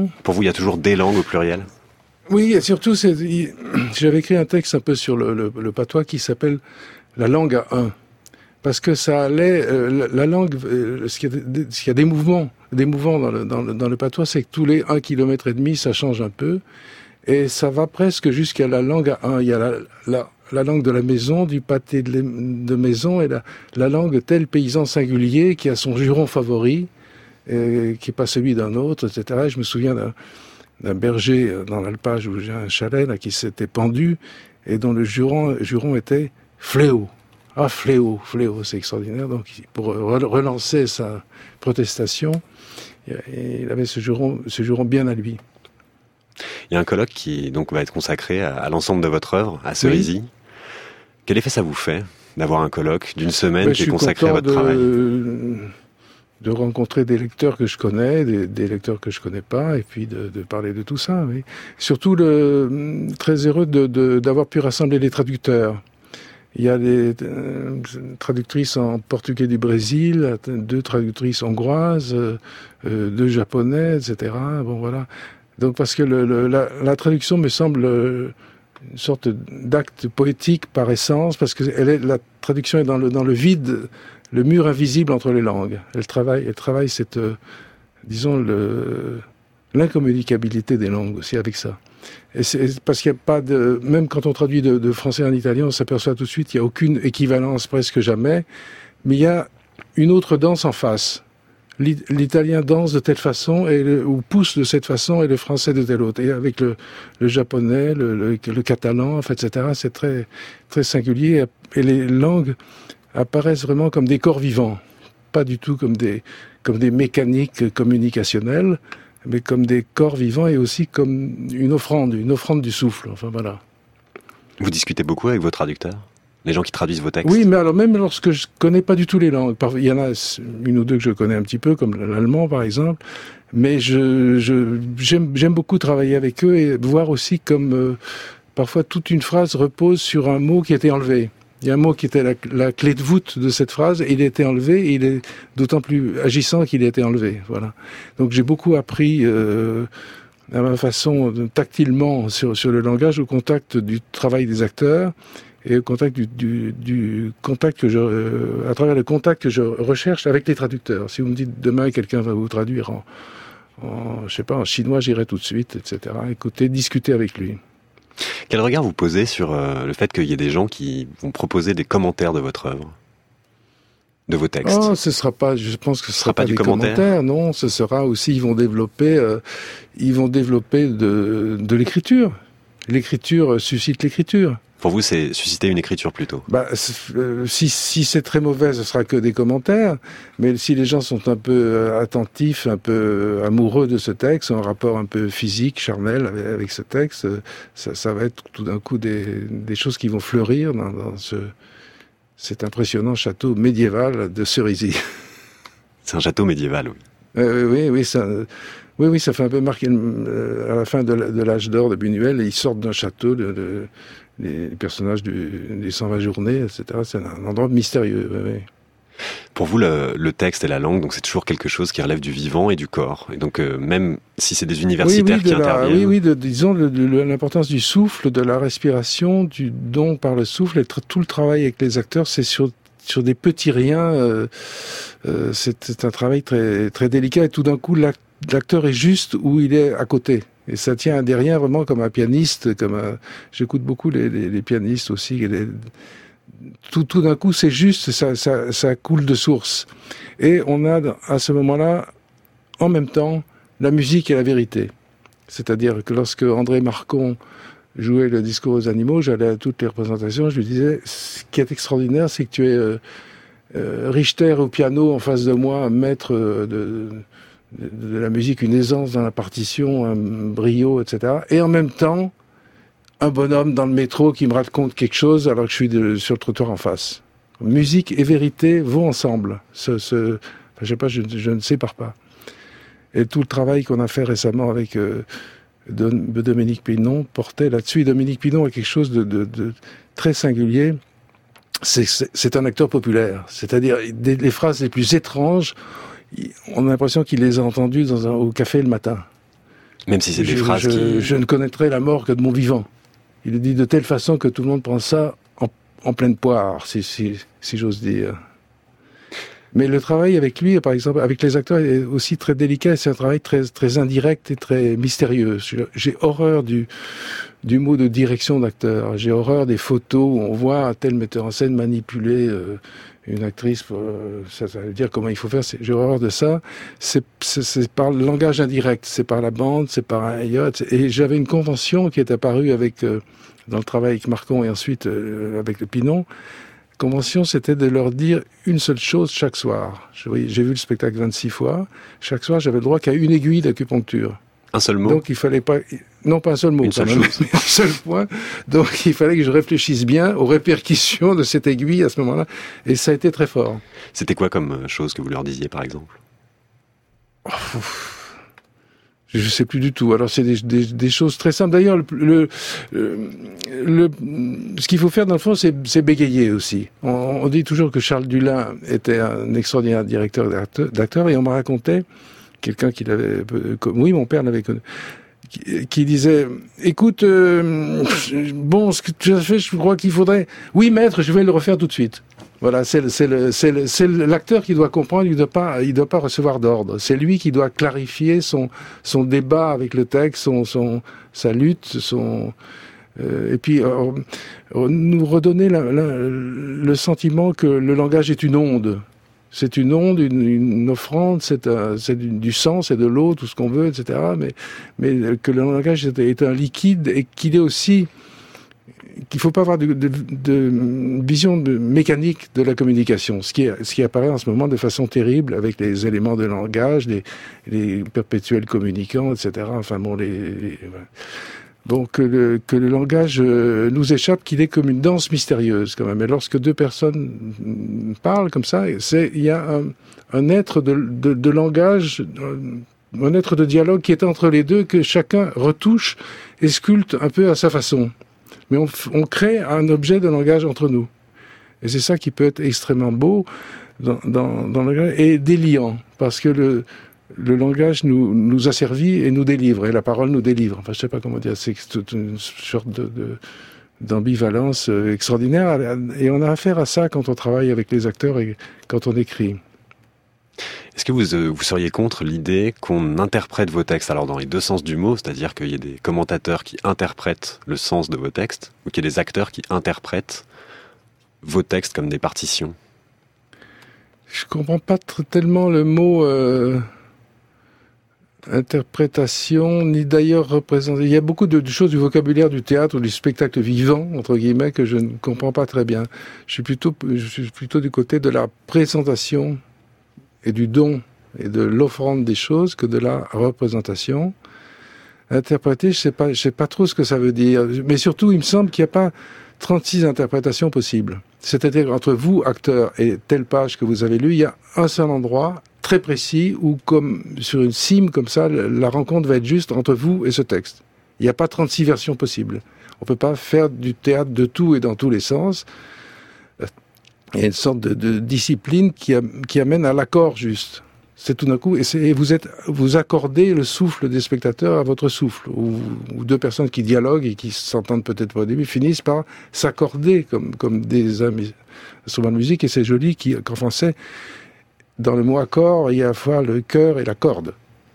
Pour vous, il y a toujours des langues au pluriel ? Oui, et surtout, c'est, il, j'avais écrit un texte un peu sur le, le, le patois qui s'appelle « La langue à un ». Parce que ça allait... Euh, la, la langue, euh, ce qu'il y a, des, ce qu'il y a des mouvements, des mouvements dans le, dans le, dans le patois, c'est que tous les un kilomètre et demi, ça change un peu. Et ça va presque jusqu'à la langue à un. Il y a la, la, la langue de la maison, du pâté de, de maison, et la, la langue tel paysan singulier qui a son juron favori, et qui n'est pas celui d'un autre, et cetera. Et je me souviens d'un, d'un berger dans l'alpage où j'ai un chalet là, qui s'était pendu et dont le juron, juron était « fléau ». Ah, fléau, fléau, c'est extraordinaire. Donc, pour relancer sa protestation, il avait ce juron, ce juron bien à lui. Il y a un colloque qui donc va être consacré à, à l'ensemble de votre œuvre, à Cerisy. Oui. Quel effet ça vous fait d'avoir un colloque d'une semaine ben, qui est consacré à votre de, travail ? De rencontrer des lecteurs que je connais, des, des lecteurs que je connais pas, et puis de, de parler de tout ça. Oui. Surtout le, très heureux de, de, d'avoir pu rassembler les traducteurs. Il y a des euh, traductrices en portugais du Brésil, deux traductrices hongroises, euh, deux japonais, et cetera. Bon voilà. Donc parce que le, le, la, la traduction me semble une sorte d'acte poétique par essence, parce que elle est, la traduction est dans le, dans le vide, le mur invisible entre les langues. Elle travaille, elle travaille cette, euh, disons, le, l'incommunicabilité des langues aussi avec ça. Et c'est parce qu'il n'y a pas de... Même quand on traduit de, de français en italien, on s'aperçoit tout de suite qu'il n'y a aucune équivalence, presque jamais, mais il y a une autre danse en face. L'italien danse de telle façon, et le, ou pousse de cette façon, et le français de telle autre. Et avec le, le japonais, le, le, le catalan, enfin, et cetera, c'est très, très singulier. Et les langues apparaissent vraiment comme des corps vivants, pas du tout comme des, comme des mécaniques communicationnelles, mais comme des corps vivants et aussi comme une offrande, une offrande du souffle. Enfin, voilà. Vous discutez beaucoup avec vos traducteurs ? Les gens qui traduisent vos textes ? Oui, mais alors même lorsque je connais pas du tout les langues, il y en a une ou deux que je connais un petit peu, comme l'allemand par exemple, Mais je, je, j'aime, j'aime beaucoup travailler avec eux et voir aussi comme euh, parfois toute une phrase repose sur un mot qui a été enlevé. Il y a un mot qui était la, la clé de voûte de cette phrase, et il a été enlevé, et il est d'autant plus agissant qu'il a été enlevé. Voilà. Donc j'ai beaucoup appris euh, à ma façon, tactilement, sur, sur le langage, au contact du travail des acteurs, et au contact du, du, du contact que je, euh, à travers le contact que je recherche avec les traducteurs. Si vous me dites demain quelqu'un va vous traduire en, en je sais pas, en chinois, j'irai tout de suite, et cetera. Écoutez, discutez avec lui. Quel regard vous posez sur euh, le fait qu'il y ait des gens qui vont proposer des commentaires de votre œuvre, de vos textes? Oh, ce sera pas, je pense que ce, ce sera pas, pas des commentaire. commentaires, non. Ce sera aussi, ils vont développer, euh, ils vont développer de, de l'écriture. L'écriture suscite l'écriture. Pour vous, c'est susciter une écriture plutôt. Bah, euh, si, si c'est très mauvais, ce sera que des commentaires. Mais si les gens sont un peu euh, attentifs, un peu euh, amoureux de ce texte, un rapport un peu physique, charnel avec, avec ce texte, euh, ça, ça va être tout d'un coup des, des choses qui vont fleurir dans, dans ce, cet impressionnant château médiéval de Cerisy. C'est un château médiéval, oui. Euh, oui, oui, ça. Oui, oui, ça fait un peu marquer euh, à la fin de, de l'âge d'or de Buñuel. Ils sortent d'un château, de, de, les personnages du, des cent vingt journées, et cetera. C'est un endroit mystérieux. Oui, oui. Pour vous, le, le texte et la langue, donc c'est toujours quelque chose qui relève du vivant et du corps. Et donc, euh, même si c'est des universitaires oui, oui, qui la, interviennent... Oui, oui, de, disons de, de, de l'importance du souffle, de la respiration, du don par le souffle. Et tout le travail avec les acteurs, c'est sur sur des petits riens. Euh, euh, c'est, c'est un travail très très délicat. Et tout d'un coup, l'acte l'acteur est juste où il est à côté. Et ça tient à des riens vraiment comme un pianiste, comme un... J'écoute beaucoup les, les, les pianistes aussi. Les... Tout, tout d'un coup, c'est juste, ça, ça, ça coule de source. Et on a à ce moment-là, en même temps, la musique et la vérité. C'est-à-dire que lorsque André Marcon jouait le discours aux animaux, j'allais à toutes les représentations, je lui disais, ce qui est extraordinaire, c'est que tu es euh, euh, Richter au piano en face de moi, un maître de... de de la musique, une aisance dans la partition, un brio, et cetera. Et en même temps, un bonhomme dans le métro qui me raconte quelque chose alors que je suis de, sur le trottoir en face. Musique et vérité vont ensemble. Ce, ce, enfin, je sais pas, je, je ne sépare pas. Et tout le travail qu'on a fait récemment avec euh, de, de Dominique Pinon portait là-dessus. Et Dominique Pinon a quelque chose de, de, de très singulier. C'est, c'est, c'est un acteur populaire. C'est-à-dire, des, les phrases les plus étranges, on a l'impression qu'il les a entendues dans un, au café le matin. Même si c'est des je, phrases je, qui... Je ne connaîtrai la mort que de mon vivant. Il le dit de telle façon que tout le monde prend ça en, en pleine poire, si, si, si j'ose dire. Mais le travail avec lui, par exemple, avec les acteurs, est aussi très délicat. C'est un travail très, très indirect et très mystérieux. J'ai horreur du, du mot de direction d'acteur. J'ai horreur des photos où on voit un tel metteur en scène manipuler... Euh, une actrice, euh, ça, ça veut dire comment il faut faire, c'est, j'ai horreur de ça. C'est, c'est, c'est par le langage indirect, c'est par la bande, c'est par un yacht. Et j'avais une convention qui est apparue avec, euh, dans le travail avec Marcon et ensuite euh, avec le Pinon. Convention, c'était de leur dire une seule chose chaque soir. Je, oui, j'ai vu le spectacle vingt-six fois. Chaque soir, j'avais le droit qu'à une aiguille d'acupuncture. Un seul mot? Donc il fallait pas, non pas un seul mot, une seule même, chose. un seul point. Donc il fallait que je réfléchisse bien aux répercussions de cette aiguille à ce moment-là, et ça a été très fort. C'était quoi comme chose que vous leur disiez, par exemple? Oh, je sais plus du tout. Alors c'est des, des, des choses très simples. D'ailleurs, le, le, le, le ce qu'il faut faire dans le fond, c'est, c'est bégayer aussi. On, on dit toujours que Charles Dulin était un extraordinaire directeur d'acteur, d'acteur et on m'a raconté quelqu'un qui l'avait, oui, mon père l'avait connu, qui, qui disait, écoute, euh, bon, ce que tu as fait, je crois qu'il faudrait, oui, maître, je vais le refaire tout de suite. Voilà, c'est, le, c'est, le, c'est, le, c'est l'acteur qui doit comprendre, il ne doit pas, il doit pas recevoir d'ordre. C'est lui qui doit clarifier son, son débat avec le texte, son, son, sa lutte, son, euh, et puis euh, nous redonner la, la, le sentiment que le langage est une onde. C'est une onde, une, une offrande, c'est, un, c'est du, du sang, c'est de l'eau, tout ce qu'on veut, et cetera. Mais, mais que le langage est, est un liquide et qu'il est aussi, qu'il ne faut pas avoir de, de, de vision de, mécanique de la communication, ce qui, est, ce qui apparaît en ce moment de façon terrible avec les éléments de langage, les, les perpétuels communicants, et cetera. Enfin bon, les, les voilà. Bon, que le, que le langage euh, nous échappe, qu'il est comme une danse mystérieuse quand même. Et lorsque deux personnes parlent comme ça, c'est, il y a un, un être de, de, de langage euh, un être de dialogue qui est entre les deux, que chacun retouche et sculpte un peu à sa façon. Mais on, on crée un objet de langage entre nous. Et c'est ça qui peut être extrêmement beau dans, dans, dans le langage, et déliant, parce que le, le langage nous, nous asservit et nous délivre, et la parole nous délivre. Enfin, je sais pas comment dire, c'est toute une sorte de, de, d'ambivalence extraordinaire, et on a affaire à ça quand on travaille avec les acteurs et quand on écrit. Est-ce que vous, euh, vous seriez contre l'idée qu'on interprète vos textes, alors dans les deux sens du mot, c'est-à-dire qu'il y ait des commentateurs qui interprètent le sens de vos textes, ou qu'il y ait des acteurs qui interprètent vos textes comme des partitions? Je comprends pas t- tellement le mot euh, interprétation, ni d'ailleurs représentation. Il y a beaucoup de, de choses du vocabulaire du théâtre ou du spectacle vivant, entre guillemets, que je ne comprends pas très bien. Je suis plutôt, je suis plutôt du côté de la présentation et du don et de l'offrande des choses que de la représentation. Interpréter, je sais pas, je sais pas trop ce que ça veut dire. Mais surtout, il me semble qu'il n'y a pas trente-six interprétations possibles. C'est-à-dire entre vous, acteur, et telle page que vous avez lue, il y a un seul endroit très précis où, comme sur une cime comme ça, la rencontre va être juste entre vous et ce texte. Il n'y a pas trente-six versions possibles. On ne peut pas faire du théâtre de tout et dans tous les sens. Il y a une sorte de, de discipline qui, a, qui amène à l'accord juste. C'est tout d'un coup, et, c'est, et vous êtes, vous accordez le souffle des spectateurs à votre souffle, ou, ou deux personnes qui dialoguent et qui s'entendent peut-être pas au début finissent par s'accorder comme comme des instruments de musique, et c'est joli qu'en français, dans le mot accord, il y a à la fois le cœur et la corde.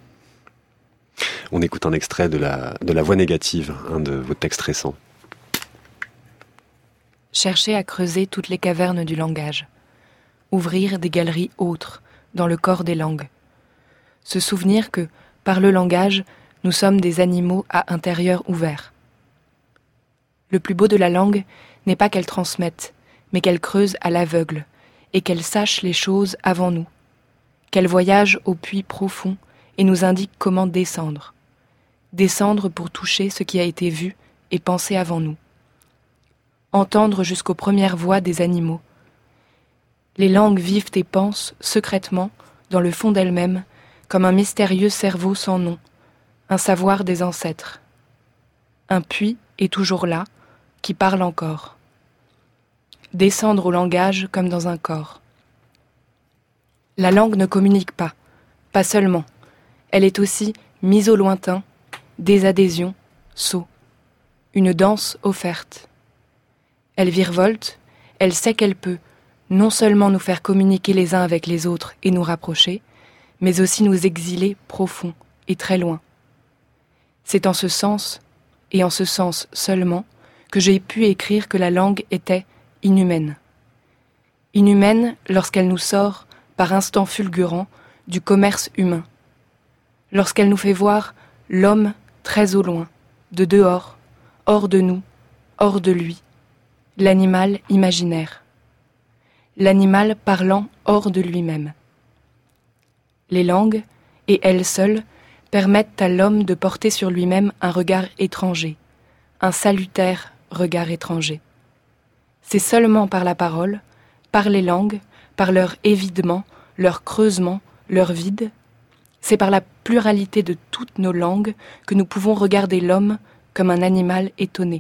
On écoute un extrait de la de la voix négative, un de vos textes récents. Chercher à creuser toutes les cavernes du langage, ouvrir des galeries autres dans le corps des langues. Se souvenir que, par le langage, nous sommes des animaux à intérieur ouvert. Le plus beau de la langue n'est pas qu'elle transmette, mais qu'elle creuse à l'aveugle, et qu'elle sache les choses avant nous, qu'elle voyage au puits profond et nous indique comment descendre. Descendre pour toucher ce qui a été vu et pensé avant nous. Entendre jusqu'aux premières voix des animaux. Les langues vivent et pensent secrètement, dans le fond d'elles-mêmes, comme un mystérieux cerveau sans nom, un savoir des ancêtres. Un puits est toujours là, qui parle encore. Descendre au langage comme dans un corps. La langue ne communique pas, pas seulement. Elle est aussi mise au lointain, désadhésion, saut. Une danse offerte. Elle virevolte, elle sait qu'elle peut, non seulement nous faire communiquer les uns avec les autres et nous rapprocher, mais aussi nous exiler profond et très loin. C'est en ce sens, et en ce sens seulement, que j'ai pu écrire que la langue était inhumaine. Inhumaine lorsqu'elle nous sort, par instants fulgurants, du commerce humain. Lorsqu'elle nous fait voir l'homme très au loin, de dehors, hors de nous, hors de lui, l'animal imaginaire. L'animal parlant hors de lui-même. Les langues, et elles seules, permettent à l'homme de porter sur lui-même un regard étranger, un salutaire regard étranger. C'est seulement par la parole, par les langues, par leur évidement, leur creusement, leur vide, c'est par la pluralité de toutes nos langues que nous pouvons regarder l'homme comme un animal étonné.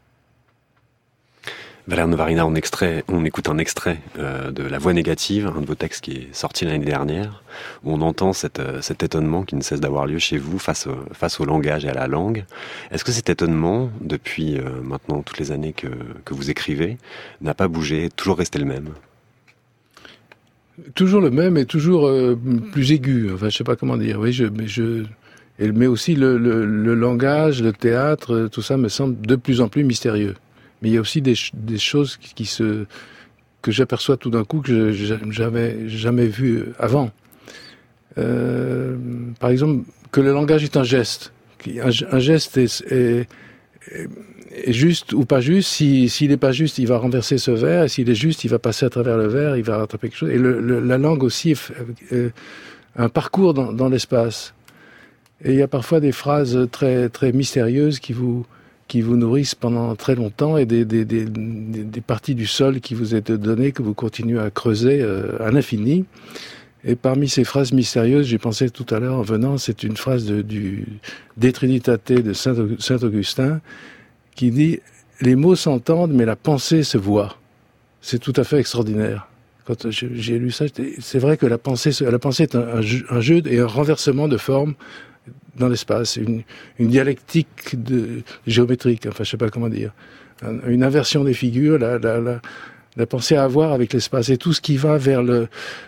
Valère Novarina, on, extrait, on écoute un extrait euh, de La Voix négative, un de vos textes qui est sorti l'année dernière, où on entend cette, euh, cet étonnement qui ne cesse d'avoir lieu chez vous face au, face au langage et à la langue. Est-ce que cet étonnement, depuis euh, maintenant toutes les années que, que vous écrivez, n'a pas bougé, toujours resté le même ? Toujours le même et toujours euh, plus aigu, enfin je sais pas comment dire, oui, je... Mais je... mais aussi le, le, le langage, le théâtre, tout ça me semble de plus en plus mystérieux. Mais il y a aussi des, des choses qui, qui se, que j'aperçois tout d'un coup que je n'avais jamais vu avant. Euh, par exemple, que le langage est un geste. Un, un geste est, est, est juste ou pas juste. Si, s'il n'est pas juste, il va renverser ce verre. Et s'il est juste, il va passer à travers le verre, il va rattraper quelque chose. Et le, le, la langue aussi est, est un parcours dans, dans l'espace. Et il y a parfois des phrases très, très mystérieuses qui vous... qui vous nourrissent pendant très longtemps, et des, des, des, des parties du sol qui vous est données, que vous continuez à creuser euh, à l'infini. Et parmi ces phrases mystérieuses, j'ai pensé tout à l'heure en venant, c'est une phrase de, du De Trinitate de Saint, Saint Augustin qui dit « Les mots s'entendent, mais la pensée se voit ». C'est tout à fait extraordinaire. Quand j'ai lu ça, c'est vrai que la pensée, la pensée est un, un, jeu, un jeu et un renversement de forme dans l'espace, une, une dialectique de, géométrique, enfin je sais pas comment dire, une inversion des figures, la, la, la, la pensée à avoir avec l'espace et tout ce qui va vers le,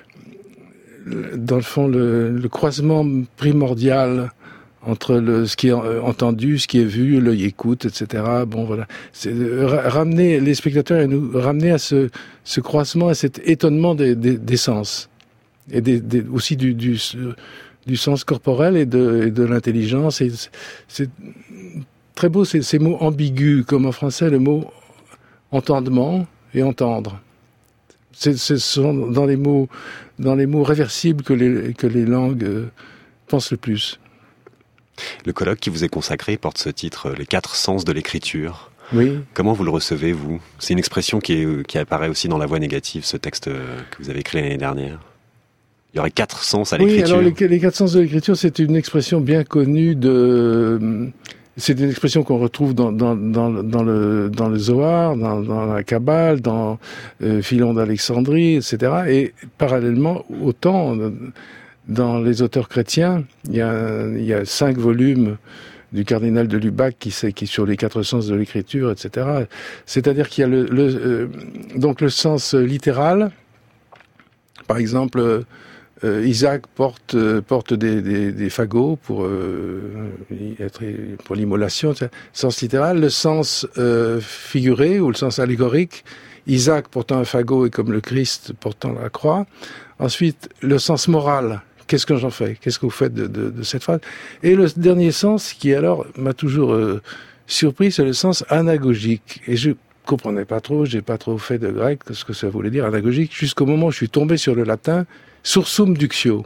le dans le fond le, le croisement primordial entre le, ce qui est entendu, ce qui est vu, l'œil écoute, et cetera. Bon, voilà. C'est ramener les spectateurs et nous ramener à ce, ce croisement, à cet étonnement des, des, des sens. Et des, des, aussi du, du, du sens corporel et de, et de l'intelligence. Et c'est très beau, ces, ces mots ambigus, comme en français, le mot entendement et entendre. C'est, ce sont dans les mots, dans les mots réversibles que les, que les langues euh, pensent le plus. Le colloque qui vous est consacré porte ce titre « Les quatre sens de l'écriture ». Oui. Comment vous le recevez, vous ? C'est une expression qui, est, qui apparaît aussi dans La Voix négative, ce texte que vous avez écrit l'année dernière. Il y aurait quatre sens à l'écriture. Oui, alors les, les quatre sens de l'écriture, c'est une expression bien connue de... C'est une expression qu'on retrouve dans, dans, dans, dans, le, dans le Zohar, dans, dans la Kabbale, dans euh, Philon d'Alexandrie, et cetera. Et parallèlement, autant... Dans les auteurs chrétiens, il y a, il y a cinq volumes du cardinal de Lubac qui, qui sur les quatre sens de l'écriture, et cetera. C'est-à-dire qu'il y a le, le euh, donc le sens littéral. Par exemple, euh, Isaac porte porte des, des, des fagots pour euh, être pour l'immolation. Sens littéral. Le sens euh, figuré ou le sens allégorique. Isaac portant un fagot et comme le Christ portant la croix. Ensuite, le sens moral. Qu'est-ce que j'en fais ? Qu'est-ce que vous faites de, de, de cette phrase ? Et le dernier sens, qui alors m'a toujours euh, surpris, c'est le sens anagogique. Et je comprenais pas trop, j'ai pas trop fait de grec, ce que ça voulait dire anagogique, jusqu'au moment où je suis tombé sur le latin, sursum ductio.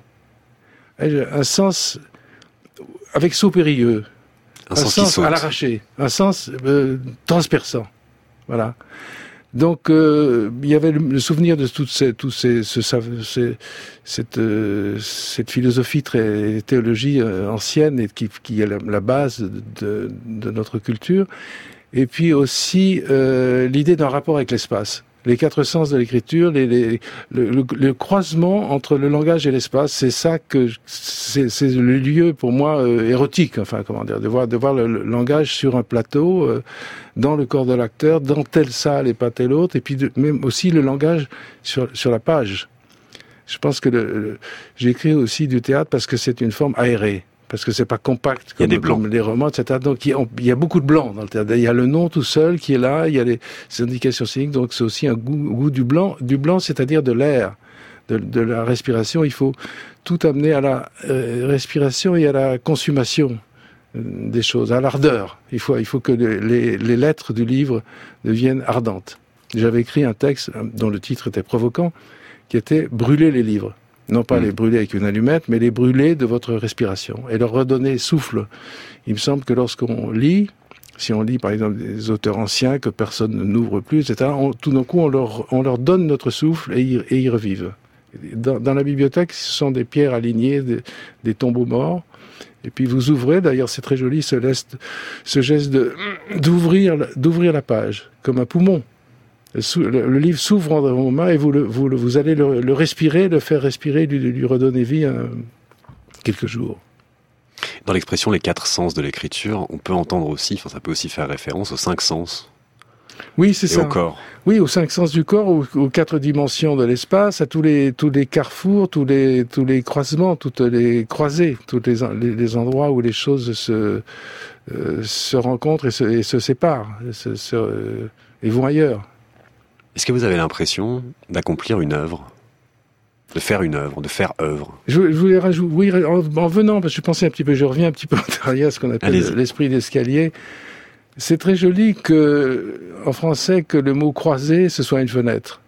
Un sens avec saut périlleux. Un, un sens, sens à l'arraché. Un sens euh, transperçant. Voilà. Donc, euh, il y avait le, le souvenir de toute ces, tout ces, ce, ce, cette, euh, cette philosophie très théologie euh, ancienne et qui, qui est la, la base de, de, de notre culture. Et puis aussi euh, l'idée d'un rapport avec l'espace. Les quatre sens de l'écriture, les, les, le, le, le croisement entre le langage et l'espace, c'est ça que c'est, c'est le lieu pour moi euh, érotique. Enfin, comment dire, de voir, de voir le, le langage sur un plateau, euh, dans le corps de l'acteur, dans telle salle et pas telle autre, et puis de, même aussi le langage sur sur la page. Je pense que le, le, j'écris aussi du théâtre parce que c'est une forme aérée. Parce que c'est pas compact comme, comme les romans, et cetera. Donc il y, a, il y a beaucoup de blanc dans le théâtre. Il y a le nom tout seul qui est là, il y a les, les indications scéniques, donc c'est aussi un goût, goût du blanc, du blanc, c'est-à-dire de l'air, de, de la respiration. Il faut tout amener à la euh, respiration et à la consommation euh, des choses, à l'ardeur. Il faut, il faut que les, les lettres du livre deviennent ardentes. J'avais écrit un texte dont le titre était provoquant, qui était « Brûler les livres ». Non pas mmh. les brûler avec une allumette, mais les brûler de votre respiration et leur redonner souffle. Il me semble que lorsqu'on lit, si on lit par exemple des auteurs anciens que personne n'ouvre plus, et cetera, on, tout d'un coup on leur, on leur donne notre souffle et ils, et ils revivent. Dans, dans la bibliothèque, ce sont des pierres alignées, des, des tombeaux morts. Et puis vous ouvrez, d'ailleurs c'est très joli ce geste, ce geste de, d'ouvrir, d'ouvrir la page, comme un poumon. Le, le livre s'ouvre dans vos mains et vous, le, vous, le, vous allez le, le respirer, le faire respirer, lui, lui redonner vie euh, quelques jours. Dans l'expression les quatre sens de l'écriture, on peut entendre aussi, enfin ça peut aussi faire référence aux cinq sens. Oui, c'est et ça. Au corps. Oui, aux cinq sens du corps, aux, aux quatre dimensions de l'espace, à tous les tous les carrefours, tous les tous les croisements, toutes les croisées, tous les les, les endroits où les choses se euh, se rencontrent et se, et se séparent, et, se, se, euh, et vont ailleurs. Est-ce que vous avez l'impression d'accomplir une œuvre, de faire une œuvre, de faire œuvre ? Je, je voulais rajouter, oui, en, en venant, parce que je pensais un petit peu, je reviens un petit peu en arrière à ce qu'on appelle Allez-y. L'esprit d'escalier. C'est très joli que, en français, que le mot croisée, ce soit une fenêtre.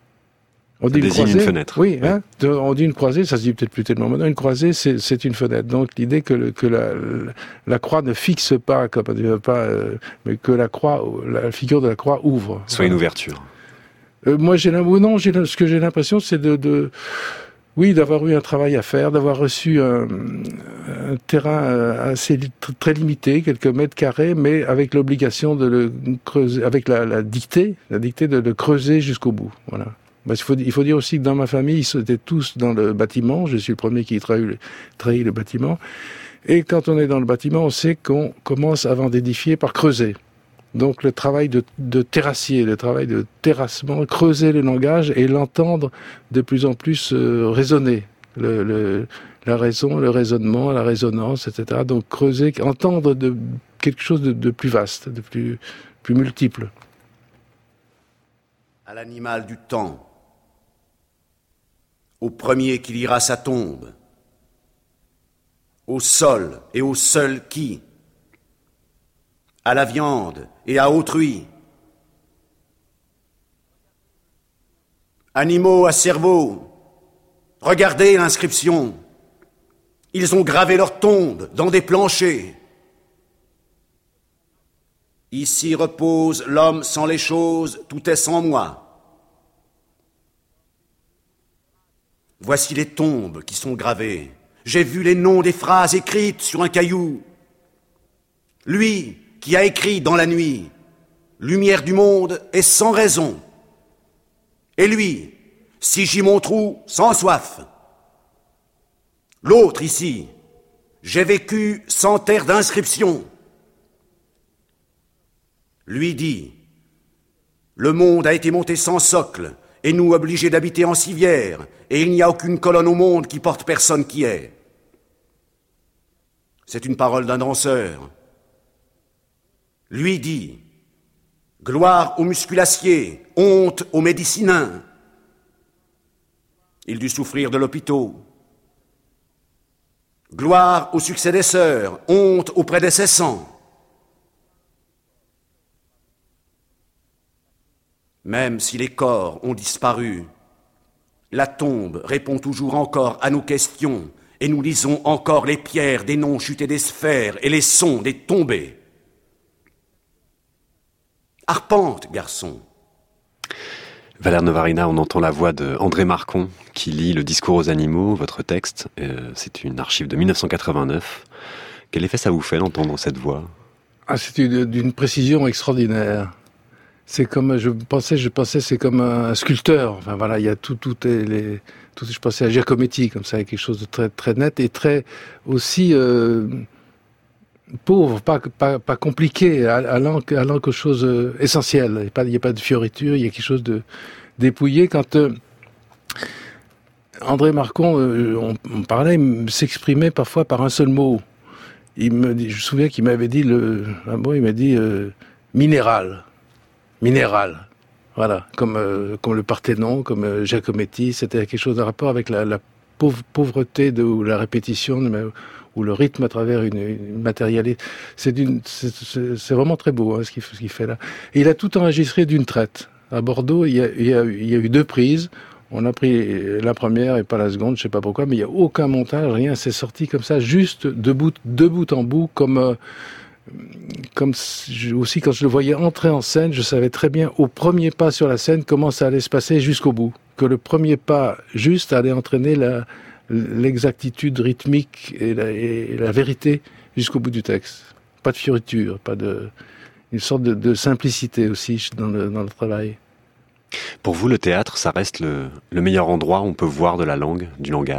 On dit ça une désigne croisée, une fenêtre. Oui, hein, on dit une croisée, ça se dit peut-être plus tellement maintenant. Une croisée, c'est, c'est une fenêtre. Donc l'idée que, le, que la, la croix ne fixe pas, comme pas, euh, mais que la croix, la figure de la croix ouvre. Soit voilà. Une ouverture. Euh, moi, j'ai ou non, j'ai, ce que j'ai l'impression, c'est de, de Oui, d'avoir eu un travail à faire, d'avoir reçu un, un terrain assez très limité, quelques mètres carrés, mais avec l'obligation de le creuser, avec la, la dictée, la dictée de le creuser jusqu'au bout. Voilà. Parce qu'il faut, il faut dire aussi que dans ma famille, ils étaient tous dans le bâtiment. Je suis le premier qui trahit, trahit le bâtiment. Et quand on est dans le bâtiment, on sait qu'on commence avant d'édifier par creuser. Donc le travail de, de terrassier, le travail de terrassement, creuser le langage et l'entendre de plus en plus euh, résonner. Le, le, la raison, le raisonnement, la résonance, et cetera. Donc creuser, entendre de, quelque chose de, de plus vaste, de plus, plus multiple. À l'animal du temps, au premier qui lira sa tombe, au sol et au seul qui, à la viande et à autrui. Animaux à cerveau, regardez l'inscription. Ils ont gravé leur tombe dans des planchers. Ici repose l'homme sans les choses, tout est sans moi. Voici les tombes qui sont gravées. J'ai vu les noms des phrases écrites sur un caillou. Lui, qui a écrit dans la nuit, lumière du monde est sans raison. Et lui, si j'y mon trou, sans soif. L'autre ici, j'ai vécu sans terre d'inscription. Lui dit, le monde a été monté sans socle, et nous obligés d'habiter en civière, et il n'y a aucune colonne au monde qui porte personne qui est. C'est une parole d'un danseur. Lui dit, gloire aux musculaciers, honte aux médicinins. Il dut souffrir de l'hôpital. Gloire au succès des sœurs, honte aux prédécessants. Même si les corps ont disparu, la tombe répond toujours encore à nos questions, et nous lisons encore les pierres des noms chutés des sphères et les sons des tombées. Arpente, garçon. Valère Novarina, on entend la voix de André Marcon qui lit Le discours aux animaux, votre texte. Euh, c'est une archive de mille neuf cent quatre-vingt-neuf. Quel effet ça vous fait d'entendre cette voix ? Ah, c'est une, d'une précision extraordinaire. C'est comme je pensais, je pensais c'est comme un sculpteur. Enfin voilà, il y a tout, tout est les, tout. Je pensais à Giacometti comme ça, quelque chose de très, très net et très aussi. Euh, pauvre, pas, pas, pas compliqué, allant, allant quelque chose d'essentiel. Il n'y a pas, il n'y a pas de fioriture, il y a quelque chose de dépouillé. Quand euh, André Marcon, euh, on, on parlait, il s'exprimait parfois par un seul mot. Il me dit, je me souviens qu'il m'avait dit le, un mot, il m'a dit euh, minéral, minéral. Voilà, comme euh, comme le Parthénon, comme euh, Giacometti, c'était quelque chose de rapport avec la, la pauvre, pauvreté de ou la répétition. De, ou le rythme à travers une, une matérialité. C'est, d'une, c'est, c'est, c'est vraiment très beau hein, ce, qu'il, ce qu'il fait là. Et il a tout enregistré d'une traite. À Bordeaux, il y a, il y a, il y a eu deux prises. On a pris la première et pas la seconde, je sais pas pourquoi, mais il n'y a aucun montage, rien. C'est sorti comme ça, juste de bout, de bout en bout, comme... Euh, comme aussi quand je le voyais entrer en scène, je savais très bien au premier pas sur la scène comment ça allait se passer jusqu'au bout. Que le premier pas juste allait entraîner la... l'exactitude rythmique et la, et la vérité jusqu'au bout du texte. Pas de fioriture, pas de une sorte de, de simplicité aussi dans le, dans le travail. Pour vous, le théâtre, ça reste le, le meilleur endroit où on peut voir de la langue, du langage ?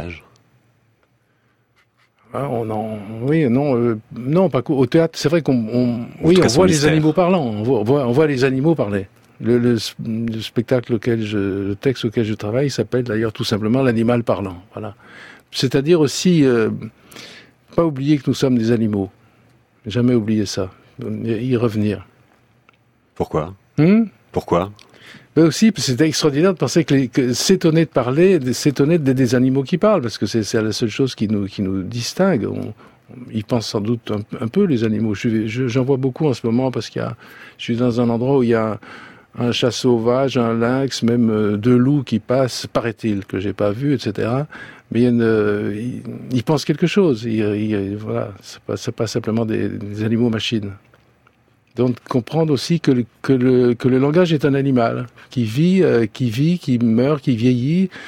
Ah, on en, oui, non, euh, non, pas au théâtre. C'est vrai qu'on, on, oui, on voit les animaux parlant. On voit, on voit, on voit les animaux parler. Le, le, le spectacle auquel je, le texte auquel je travaille s'appelle d'ailleurs tout simplement l'animal parlant. Voilà. C'est-à-dire aussi, euh, pas oublier que nous sommes des animaux. Jamais oublier ça. Y revenir. Pourquoi hmm Pourquoi Mais aussi, c'était extraordinaire de penser que, les, que s'étonner de parler, de, s'étonner des, des animaux qui parlent, parce que c'est, c'est la seule chose qui nous, qui nous distingue. On, on, ils pensent sans doute un, un peu, les animaux. Je, je, j'en vois beaucoup en ce moment, parce qu'il y a, je suis dans un endroit où il y a un chat sauvage, un lynx, même euh, deux loups qui passent, paraît-il, que j'ai pas vu, et cetera. Mais il y a une, euh, ils, ils pensent quelque chose. Ils, ils, voilà, c'est pas, c'est pas simplement des, des animaux machines. Donc comprendre aussi que le, que le, que le langage est un animal qui vit, euh, qui vit, qui meurt, qui vieillit.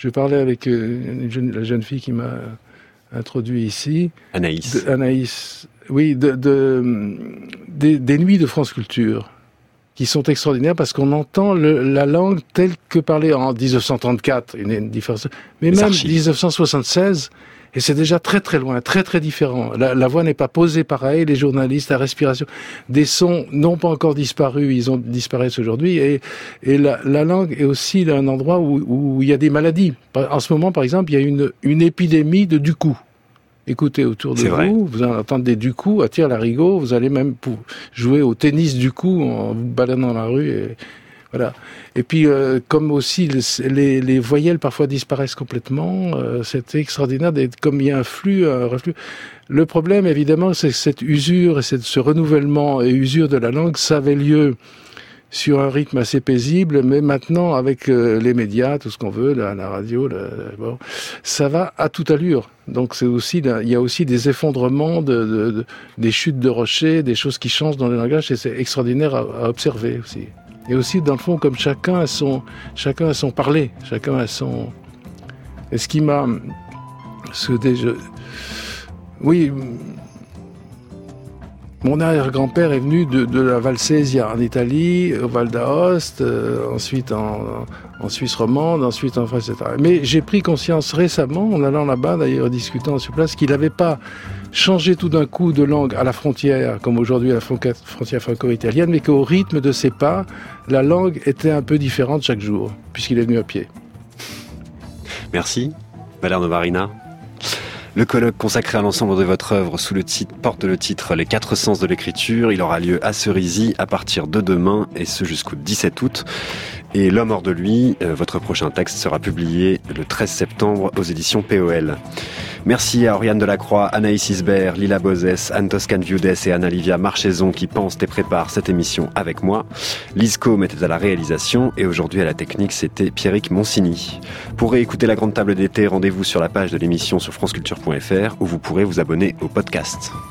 Je parlais avec une jeune, la jeune fille qui m'a introduit ici. Anaïs. De, Anaïs, oui, de, de, des, des nuits de France Culture, qui sont extraordinaires parce qu'on entend le, la langue telle que parlée en dix-neuf cent trente-quatre, une, une différence, mais Les même archives. dix-neuf cent soixante-seize, et c'est déjà très très loin, très très différent. La, la voix n'est pas posée pareil, les journalistes, la respiration, des sons n'ont pas encore disparu, ils ont disparaissent aujourd'hui, et, et la, la langue est aussi un endroit où, où il y a des maladies. En ce moment, par exemple, il y a une, une épidémie de du-coup. Écoutez autour de C'est vous, vrai. vous entendez du coup à Tire-Larigot, vous allez même pour jouer au tennis du coup en vous baladant dans la rue. Et, voilà. Et puis, euh, comme aussi les, les voyelles parfois disparaissent complètement, euh, c'est extraordinaire d'être comme il y a un flux, un reflux. Le problème, évidemment, c'est que cette usure et cette, ce renouvellement et usure de la langue, ça avait lieu sur un rythme assez paisible, mais maintenant, avec euh, les médias, tout ce qu'on veut, la, la radio, la, la, bon, ça va à toute allure. Donc, c'est aussi, il y a aussi des effondrements, de, de, de, des chutes de rochers, des choses qui changent dans le langage, et c'est extraordinaire à, à observer aussi. Et aussi, dans le fond, comme chacun a son, chacun a son parler, chacun a son... Et ce qui m'a... Ce déjà... Oui... Mon arrière-grand-père est venu de, de la Valsesia en Italie, au Val d'Aoste, euh, ensuite en, en Suisse romande, ensuite en France, et cetera. Mais j'ai pris conscience récemment, en allant là-bas, d'ailleurs, discutant sur place, qu'il n'avait pas changé tout d'un coup de langue à la frontière, comme aujourd'hui à la frontière franco-italienne, mais qu'au rythme de ses pas, la langue était un peu différente chaque jour, puisqu'il est venu à pied. Merci, Valère Novarina. Le colloque consacré à l'ensemble de votre œuvre sous le titre, porte le titre « Les quatre sens de l'écriture ». Il aura lieu à Cerisy à partir de demain et ce jusqu'au dix-sept août. Et L'homme hors de lui, euh, votre prochain texte sera publié le treize septembre aux éditions P O L. Merci à Oriane Delacroix, Anaïs Isbert, Lila Bozès, Anne Toscan-Viudès et Anna-Livia Marcheson qui pensent et préparent cette émission avec moi. Lise Côme était à la réalisation et aujourd'hui à la technique, c'était Pierrick Monsigny. Pour réécouter la grande table d'été, rendez-vous sur la page de l'émission sur franceculture point f r où vous pourrez vous abonner au podcast.